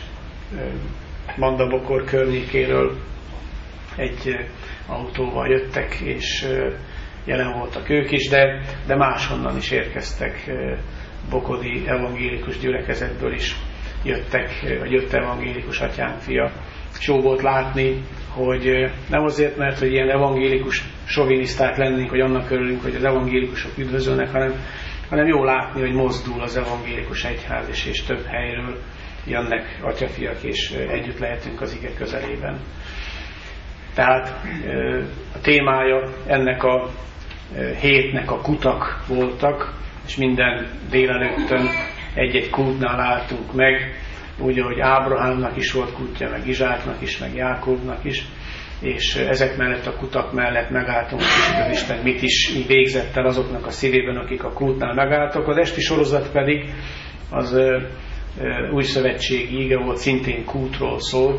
Mandabokor környékéről egy autóval jöttek, és jelen voltak ők is, de máshonnan is érkeztek, bokodi evangélikus gyülekezetből is jöttek, vagy jött evangélikus atyánk fia. És jó volt látni, hogy nem azért, mert hogy ilyen evangélikus soviniszták lennénk, hogy annak örülünk, hogy az evangélikusok üdvözölnek, hanem jó látni, hogy mozdul az evangélikus egyház, és több helyről jönnek atyafiak, és együtt lehetünk az ige közelében. Tehát a témája ennek a hétnek a kutak voltak, és minden délelőttön egy-egy kútnál álltunk meg, úgy, ahogy Ábrahámnak is volt kútja, meg Izsáknak is, meg Jákóbnak is, és ezek mellett a kutak mellett megálltunk, és az Isten mit is végzett el azoknak a szívében, akik a kútnál megálltak. Az esti sorozat pedig az új szövetségi íge volt, szintén kútról szólt,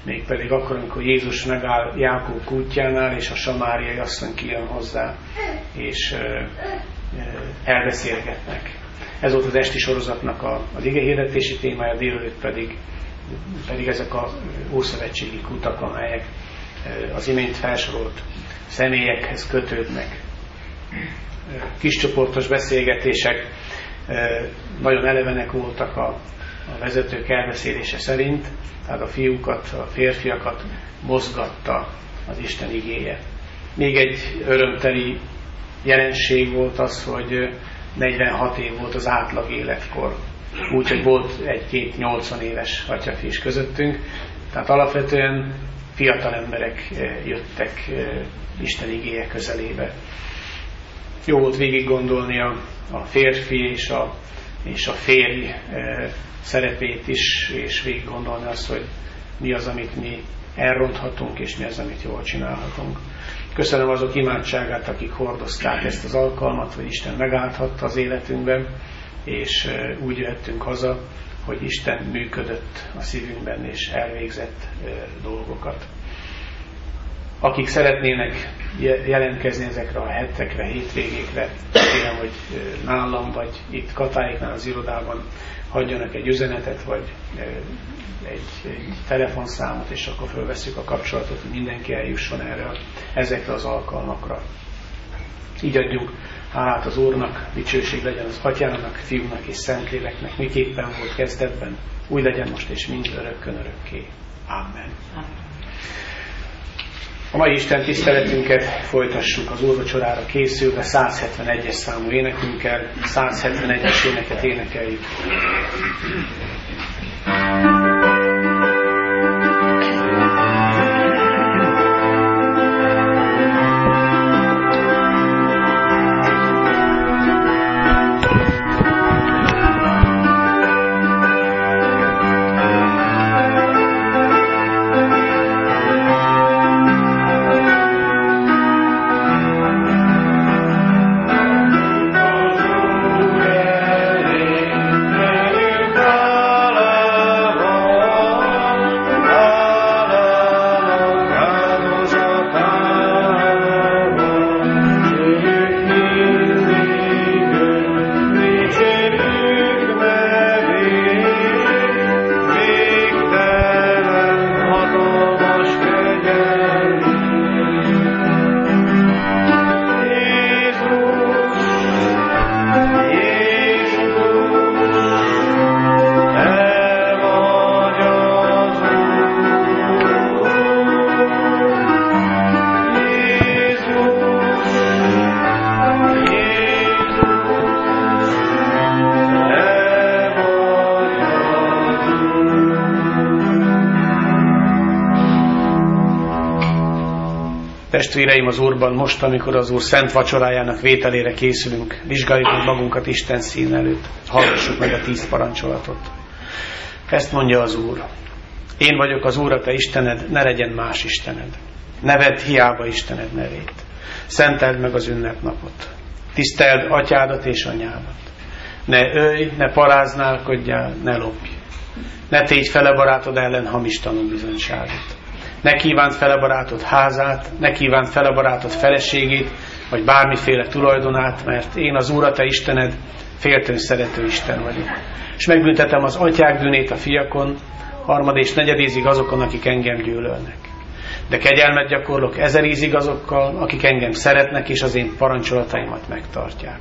mégpedig akkor, amikor Jézus megáll Jákob kútjánál, és a samáriai asszony kijön hozzá, és elbeszélgetnek. Ez volt az esti sorozatnak az igehirdetési témája, délelőtt pedig ezek az ószövetségi kutak, amelyek az imént felsorolt személyekhez kötődnek. Kiscsoportos beszélgetések nagyon elevenek voltak a vezetők elbeszélése szerint, tehát a fiúkat, a férfiakat mozgatta az Isten igéje. Még egy örömteli jelenség volt az, hogy 46 év volt az átlag életkor. Úgyhogy volt egy-két 80 éves atyafi is közöttünk. Tehát alapvetően fiatal emberek jöttek Isten igéje közelébe. Jó volt végig gondolni a férfi és a férj szerepét is, és végig gondolni azt, hogy mi az, amit mi elronthatunk, és mi az, amit jól csinálhatunk. Köszönöm azok imádságát, akik hordozták ezt az alkalmat, hogy Isten megállhatta az életünkben, és úgy jöttünk haza, hogy Isten működött a szívünkben, és elvégzett dolgokat. Akik szeretnének jelentkezni ezekre a hetekre, hétvégékre, kérem, hogy nálam, vagy itt Katáiknál az irodában hagyjanak egy üzenetet, vagy egy telefonszámot, és akkor fölvesszük a kapcsolatot, hogy mindenki eljusson ezekre az alkalmakra. Így adjuk hálát az Úrnak, dicsőség legyen az Atyának, Fiúnak és Szentléleknek, miképpen volt kezdetben, úgy legyen most és mind örökkön örökké. Amen. A mai Isten tiszteletünket folytassuk az úrvacsorára készülve 171-es számú énekünkkel, 171-es éneket énekeljük. Testvéreim az Úrban, most, amikor az Úr szent vacsorájának vételére készülünk, vizsgáljuk meg magunkat Isten szín előtt, hallgassuk meg a 10 parancsolatot. Ezt mondja az Úr: én vagyok az Úr, a te Istened, ne legyen más istened. Ne vedd hiába Istened nevét. Szenteld meg az ünnepnapot. Tiszteld atyádat és anyádat. Ne ölj, ne paráználkodjál, ne lopj. Ne tégy fele barátod ellen hamis tanúbizonyságot. Ne kívánt fele barátod házát, ne kívánt fele barátod feleségét, vagy bármiféle tulajdonát, mert én az Úr, a te Istened, féltő szerető Isten vagyok. És megbüntetem az atyák bűnét a fiakon, harmad és negyedízig azokon, akik engem gyűlölnek. De kegyelmet gyakorlok 1000 ízig azokkal, akik engem szeretnek, és az én parancsolataimat megtartják.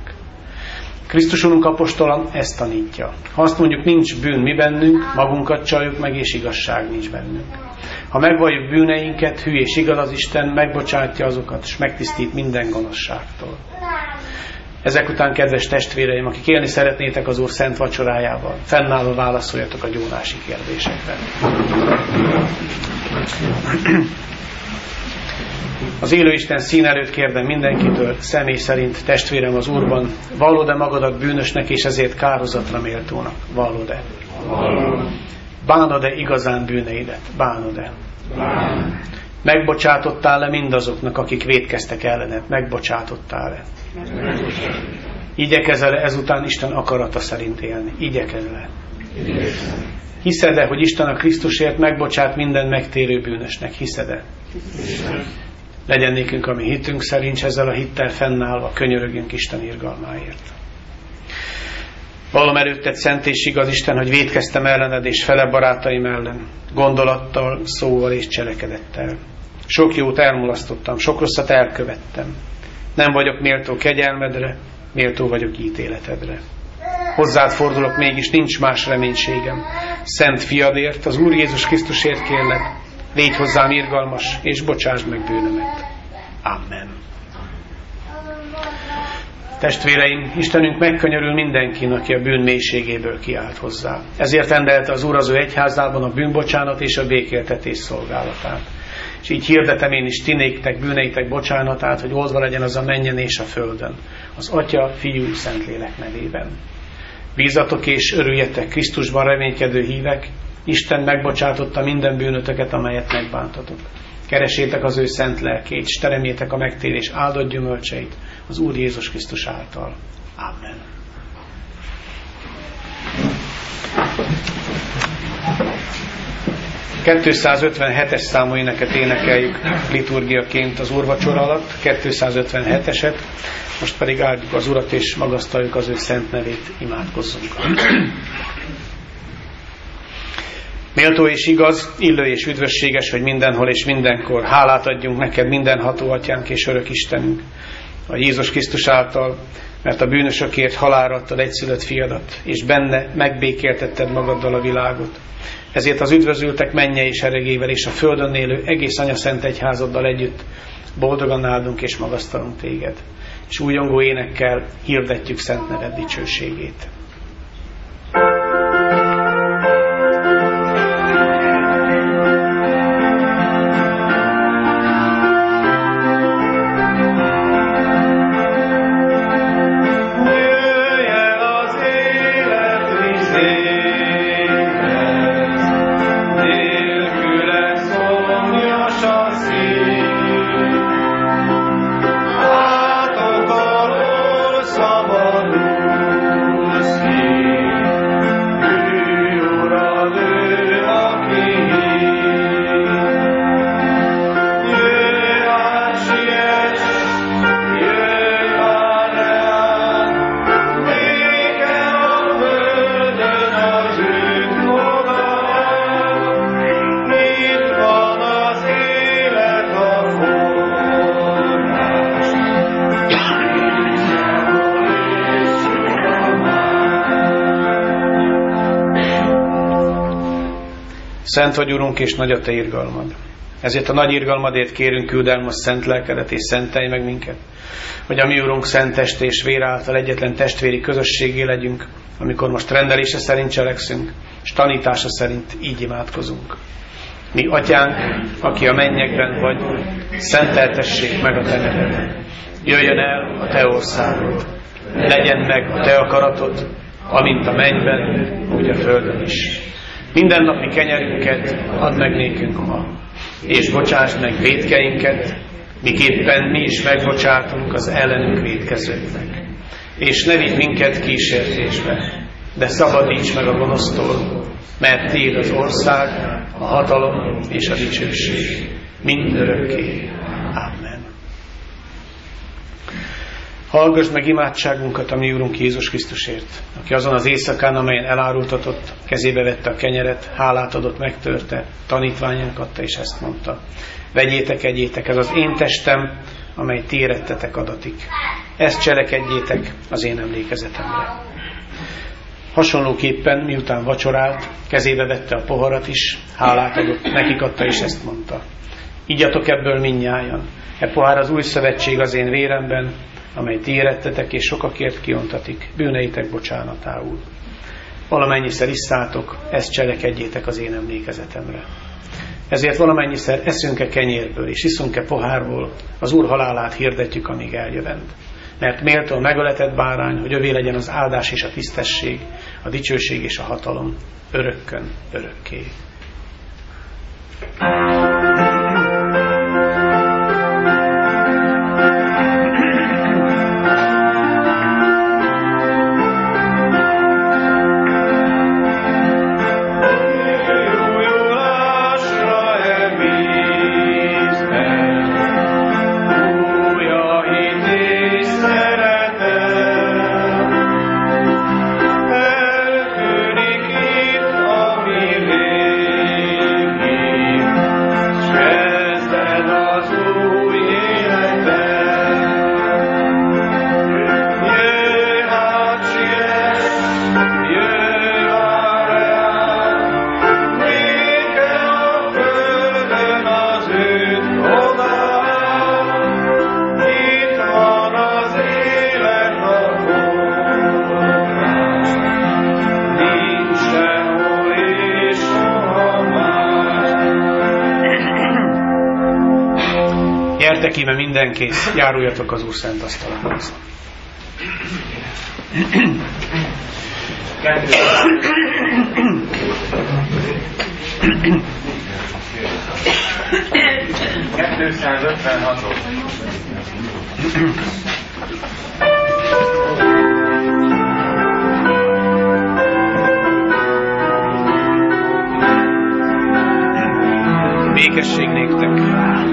Krisztus Urunk apostola ezt tanítja. Ha azt mondjuk, nincs bűn mi bennünk, magunkat csaljuk meg, és igazság nincs bennünk. Ha megvalljuk bűneinket, hű és igaz az Isten, megbocsátja azokat, és megtisztít minden gonoszságtól. Ezek után, kedves testvéreim, akik élni szeretnétek az Úr szent vacsorájával, fennállva válaszoljatok a gyónási kérdésekre. Az élő Isten szín előtt kérdem mindenkitől, személy szerint, testvérem az Úrban, vallod-e magadat bűnösnek, és ezért kárhozatra méltónak? Vallod-e? Bánod-e igazán bűneidet? Bánod-e? Megbocsátottál-e mindazoknak, akik vétkeztek ellened? Megbocsátottál-e? Igyekezel ezután Isten akarata szerint élni? Igyekezel-e? Hiszed-e, hogy Isten a Krisztusért megbocsát minden megtérő bűnösnek? Hiszed-e? Legyen nékünk a mi hitünk szerint, és ezzel a hittel fennállva könyörögjünk Isten irgalmáért. Vallom előtted, szent és igaz Isten, hogy vétkeztem ellened és fele barátaim ellen, gondolattal, szóval és cselekedettel. Sok jót elmulasztottam, sok rosszat elkövettem. Nem vagyok méltó kegyelmedre, méltó vagyok ítéletedre. Hozzád fordulok, mégis nincs más reménységem. Szent fiadért, az Úr Jézus Krisztusért kérlek, légy hozzám irgalmas, és bocsásd meg bűnömet. Amen. Testvéreim, Istenünk megkönyörül mindenkin, aki a bűn mélységéből kiált hozzá. Ezért rendelte az Úr az ő egyházában a bűnbocsánat és a békéltetés szolgálatát. És így hirdetem én is ti néktek bűneitek bocsánatát, hogy oldva legyen az a mennyen és a földön, az Atya, Fiú, Szentlélek nevében. Bízatok és örüljetek, Krisztusban reménykedő hívek, Isten megbocsátotta minden bűnötöket, amelyet megbántatok. Keresétek az ő szent lelkét, s teremjétek a megtérés áldott gyümölcseit az Úr Jézus Krisztus által. Amen. A 257-es számú éneket énekeljük liturgiaként az úrvacsora alatt, 257-eset, most pedig áldjuk az Urat és magasztaljuk az ő szent nevét, imádkozzunk. Méltó és igaz, illő és üdvösséges, hogy mindenhol és mindenkor hálát adjunk neked, mindenható Atyánk és örök Istenünk, a Jézus Krisztus által, mert a bűnösökért halálra adtad egyszülött fiadat, és benne megbékéltetted magaddal a világot. Ezért az üdvözültek mennye és eregével és a földön élő egész anyaszent egyházaddal együtt boldogan áldunk és magasztalunk téged, és újongó énekkel hirdetjük szent neved dicsőségét. Szent vagy, Urunk, és nagy a te irgalmad. Ezért a nagy irgalmadért kérünk, küld el most szent lelkedet, és szentelj meg minket, hogy a mi Urunk szent teste és vére által egyetlen testvéri közösségé legyünk, amikor most rendelése szerint cselekszünk, és tanítása szerint így imádkozunk. Mi Atyánk, aki a mennyekben vagy, szenteltessék meg a te neved. Jöjjön el a te országod, legyen meg a te akaratod, amint a mennyben, úgy a földön is. Mindennapi kenyerünket add meg nékünk ma, és bocsásd meg vétkeinket, miképpen mi is megbocsátunk az ellenünk vétkezőknek. És ne vigy minket kísértésbe, de szabadíts meg a gonosztól, mert tiéd az ország, a hatalom és a dicsőség mindörökké. Amen. Hallgass meg imádságunkat a mi Úrunk Jézus Krisztusért, aki azon az éjszakán, amelyen elárultatott, kezébe vette a kenyeret, hálát adott, megtörte, tanítványának adta, és ezt mondta: vegyétek, egyétek, ez az én testem, amely ti érettetek adatik. Ezt cselekedjétek az én emlékezetemre. Hasonlóképpen, miután vacsorált, kezébe vette a poharat is, hálát adott, nekik adta, és ezt mondta: igyatok ebből mindnyájan, e pohár az új szövetség az én véremben, amely ti érettetek és sokakért kiontatik bűneitek bocsánatául. Valamennyiszer isszátok, ezt cselekedjétek az én emlékezetemre. Ezért valamennyiszer eszünk-e kenyérből és iszunk-e pohárból, az Úr halálát hirdetjük, amíg eljövend. Mert méltó a megöletett bárány, hogy övé legyen az áldás és a tisztesség, a dicsőség és a hatalom örökkön örökké. Gyertek íme mindenki, járuljatok az Úr szent asztalához. Békesség néktek!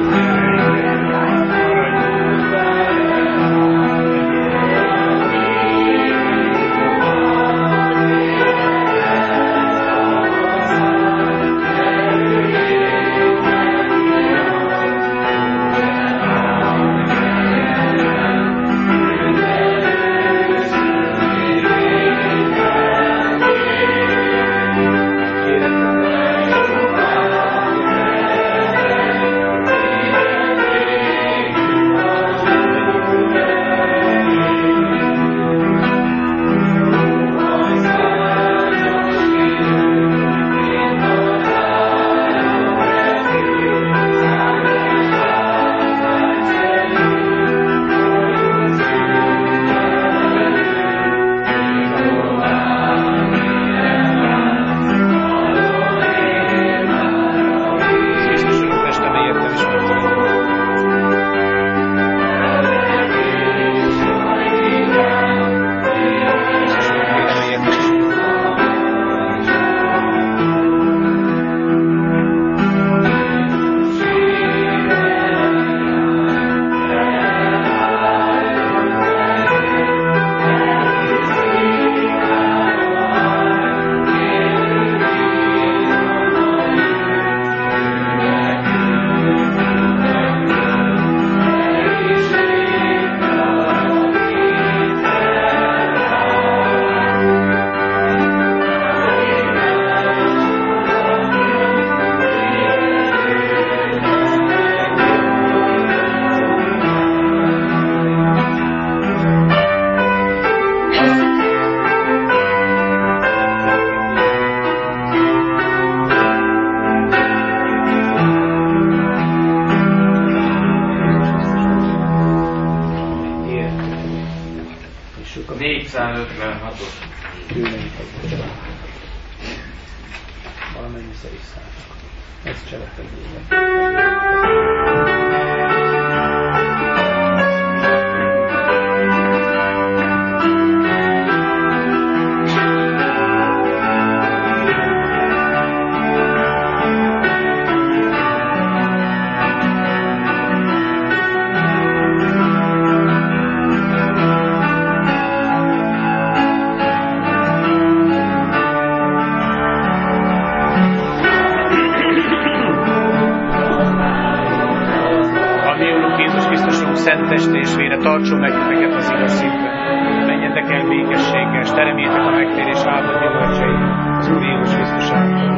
Valamennyiszer is szálltak. Ez cselekedőben. Szent test és vére tartson meg titeket az igaz hitben. Menjetek el békességgel, és teremjétek a megtérés áldott gyümölcseit az Úr Jézus Krisztus által.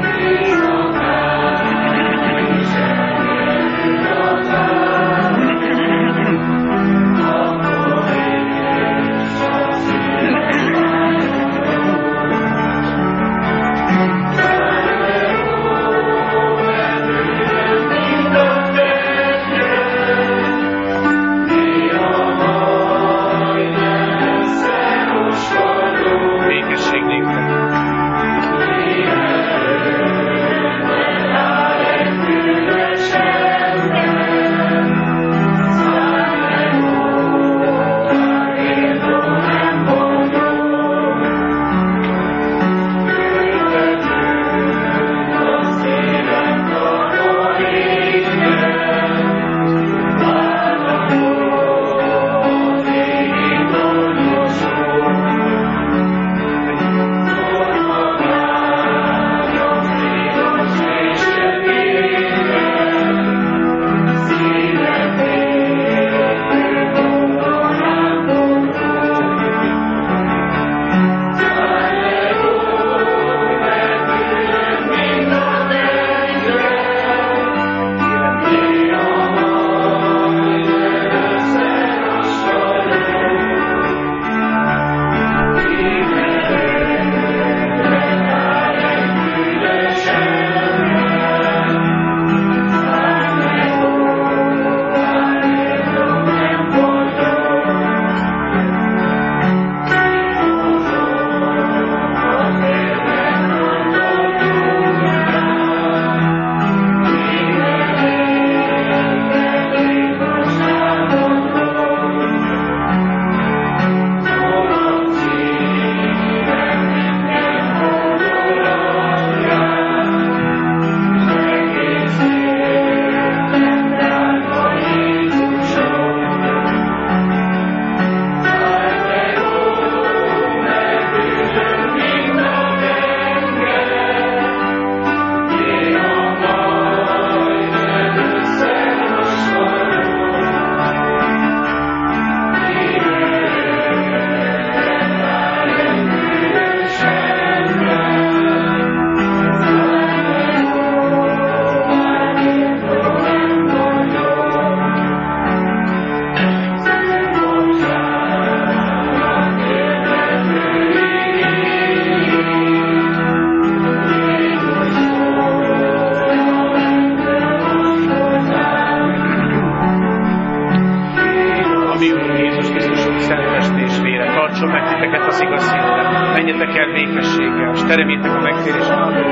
titeket az igaz hittel, menjetek el békességgel, és teremjétek a megtérés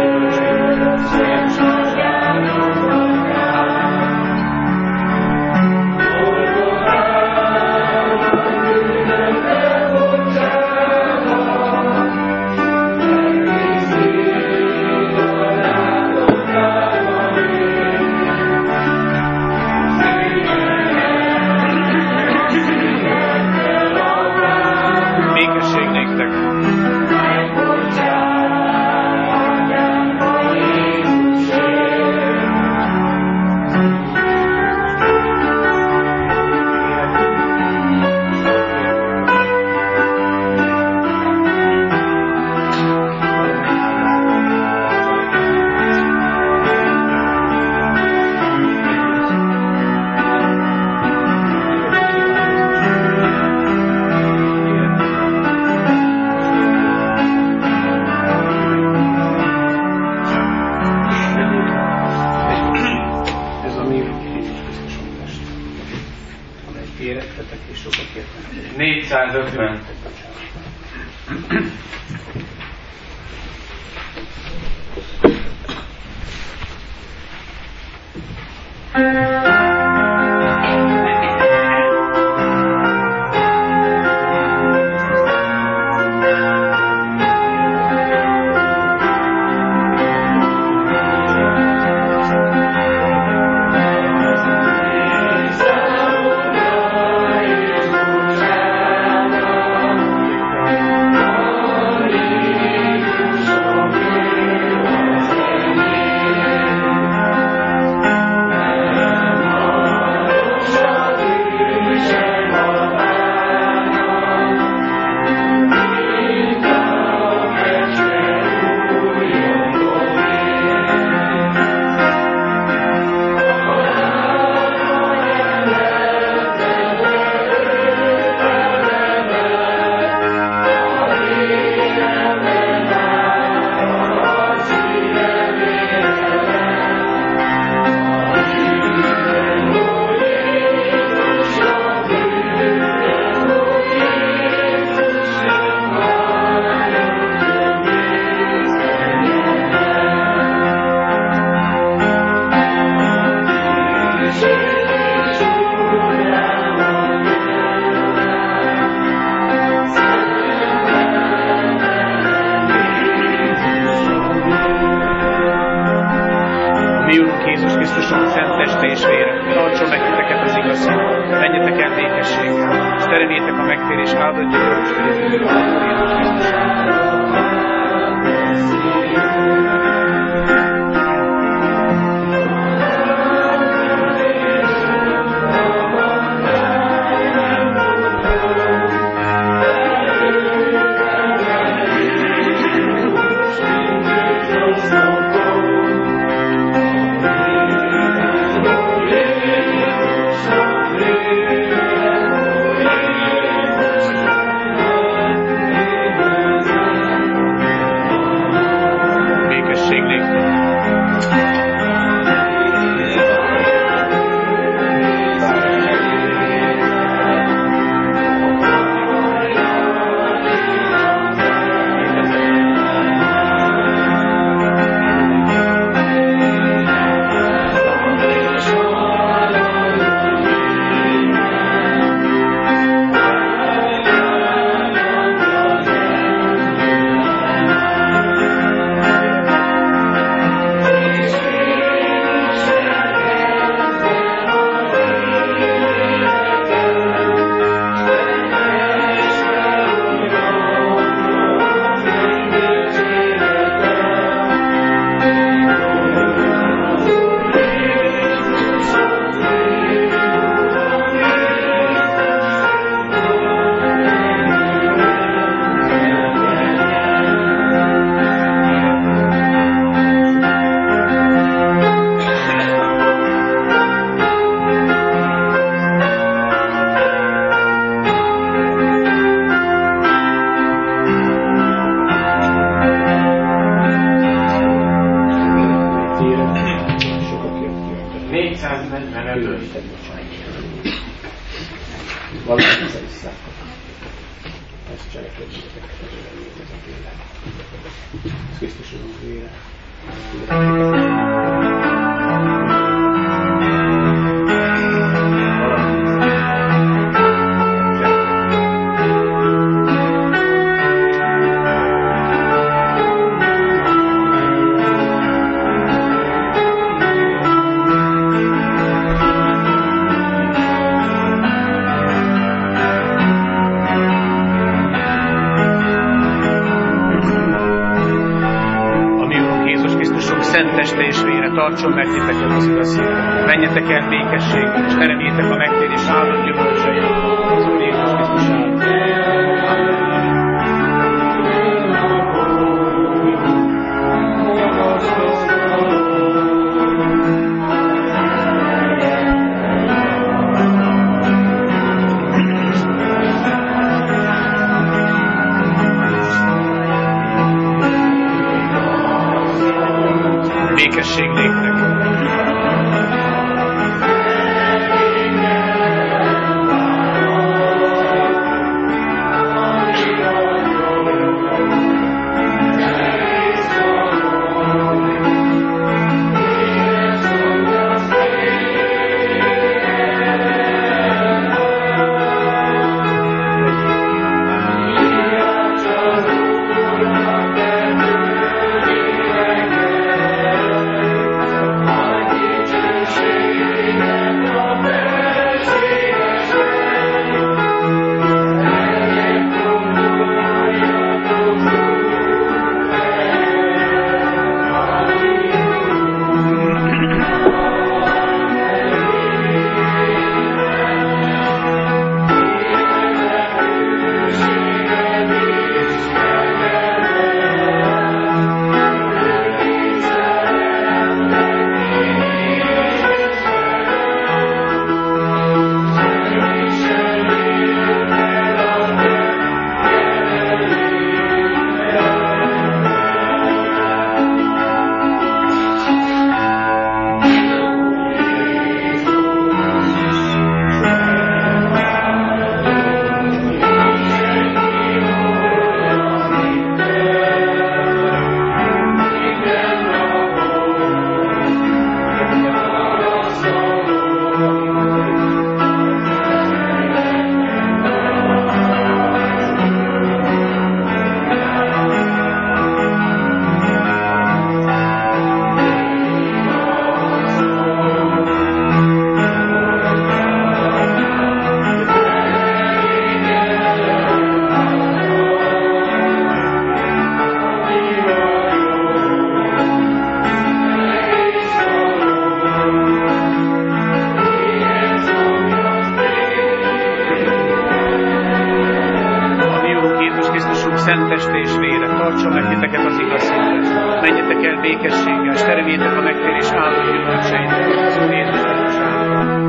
érettetek és sokat értetek. 450. Valamit vissza. Ezt cselekedjük. Krisztus Urunk vére. Teste és vére tartson meg titeket az igaz hitre. Menjetek el békességgel, és teremjétek a megtérés áldott gyümölcseit az Úr Jézus Krisztus által. Békesség néktek. Szent teste és vére tartson meg titeket az igaz hitre. Menjetek el békességgel, és teremjétek a megtérés áldott gyümölcseit az Úr Jézus Krisztus által.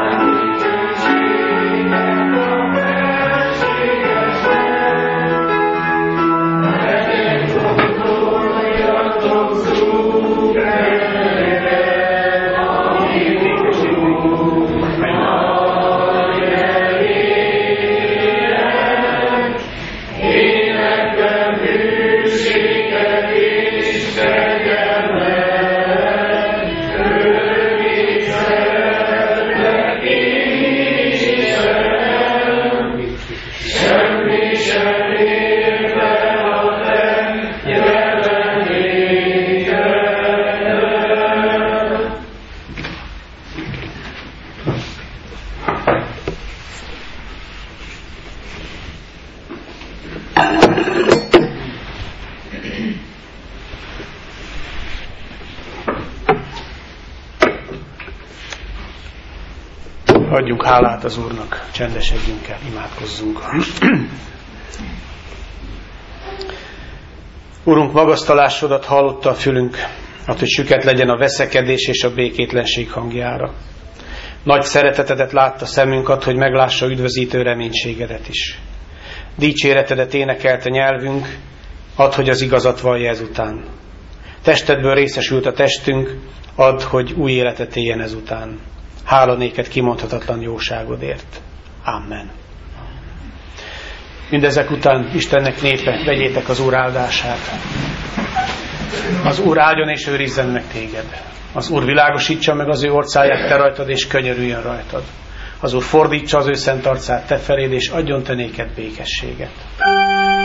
Adjunk hálát az Úrnak, csendesedjünk el, imádkozzunk. Urunk, magasztalásodat hallotta a fülünk, hogy süket legyen a veszekedés és a békétlenség hangjára. Nagy szeretetedet látta szemünk, hogy meglássa üdvözítő reménységedet is. Dicséretedet énekelte nyelvünk, add, hogy az igazat vallja ezután. Testedből részesült a testünk, add, hogy új életet éljen ezután. Hála néked kimondhatatlan jóságodért. Amen. Mindezek után Istennek népe, vegyétek az Úr áldását. Az Úr áldjon és őrizzen meg téged. Az Úr világosítsa meg az ő orcáját te rajtad, és könyörüljön rajtad. Az Úr fordítsa az ő szent arcát te feléd, és adjon te néked békességet.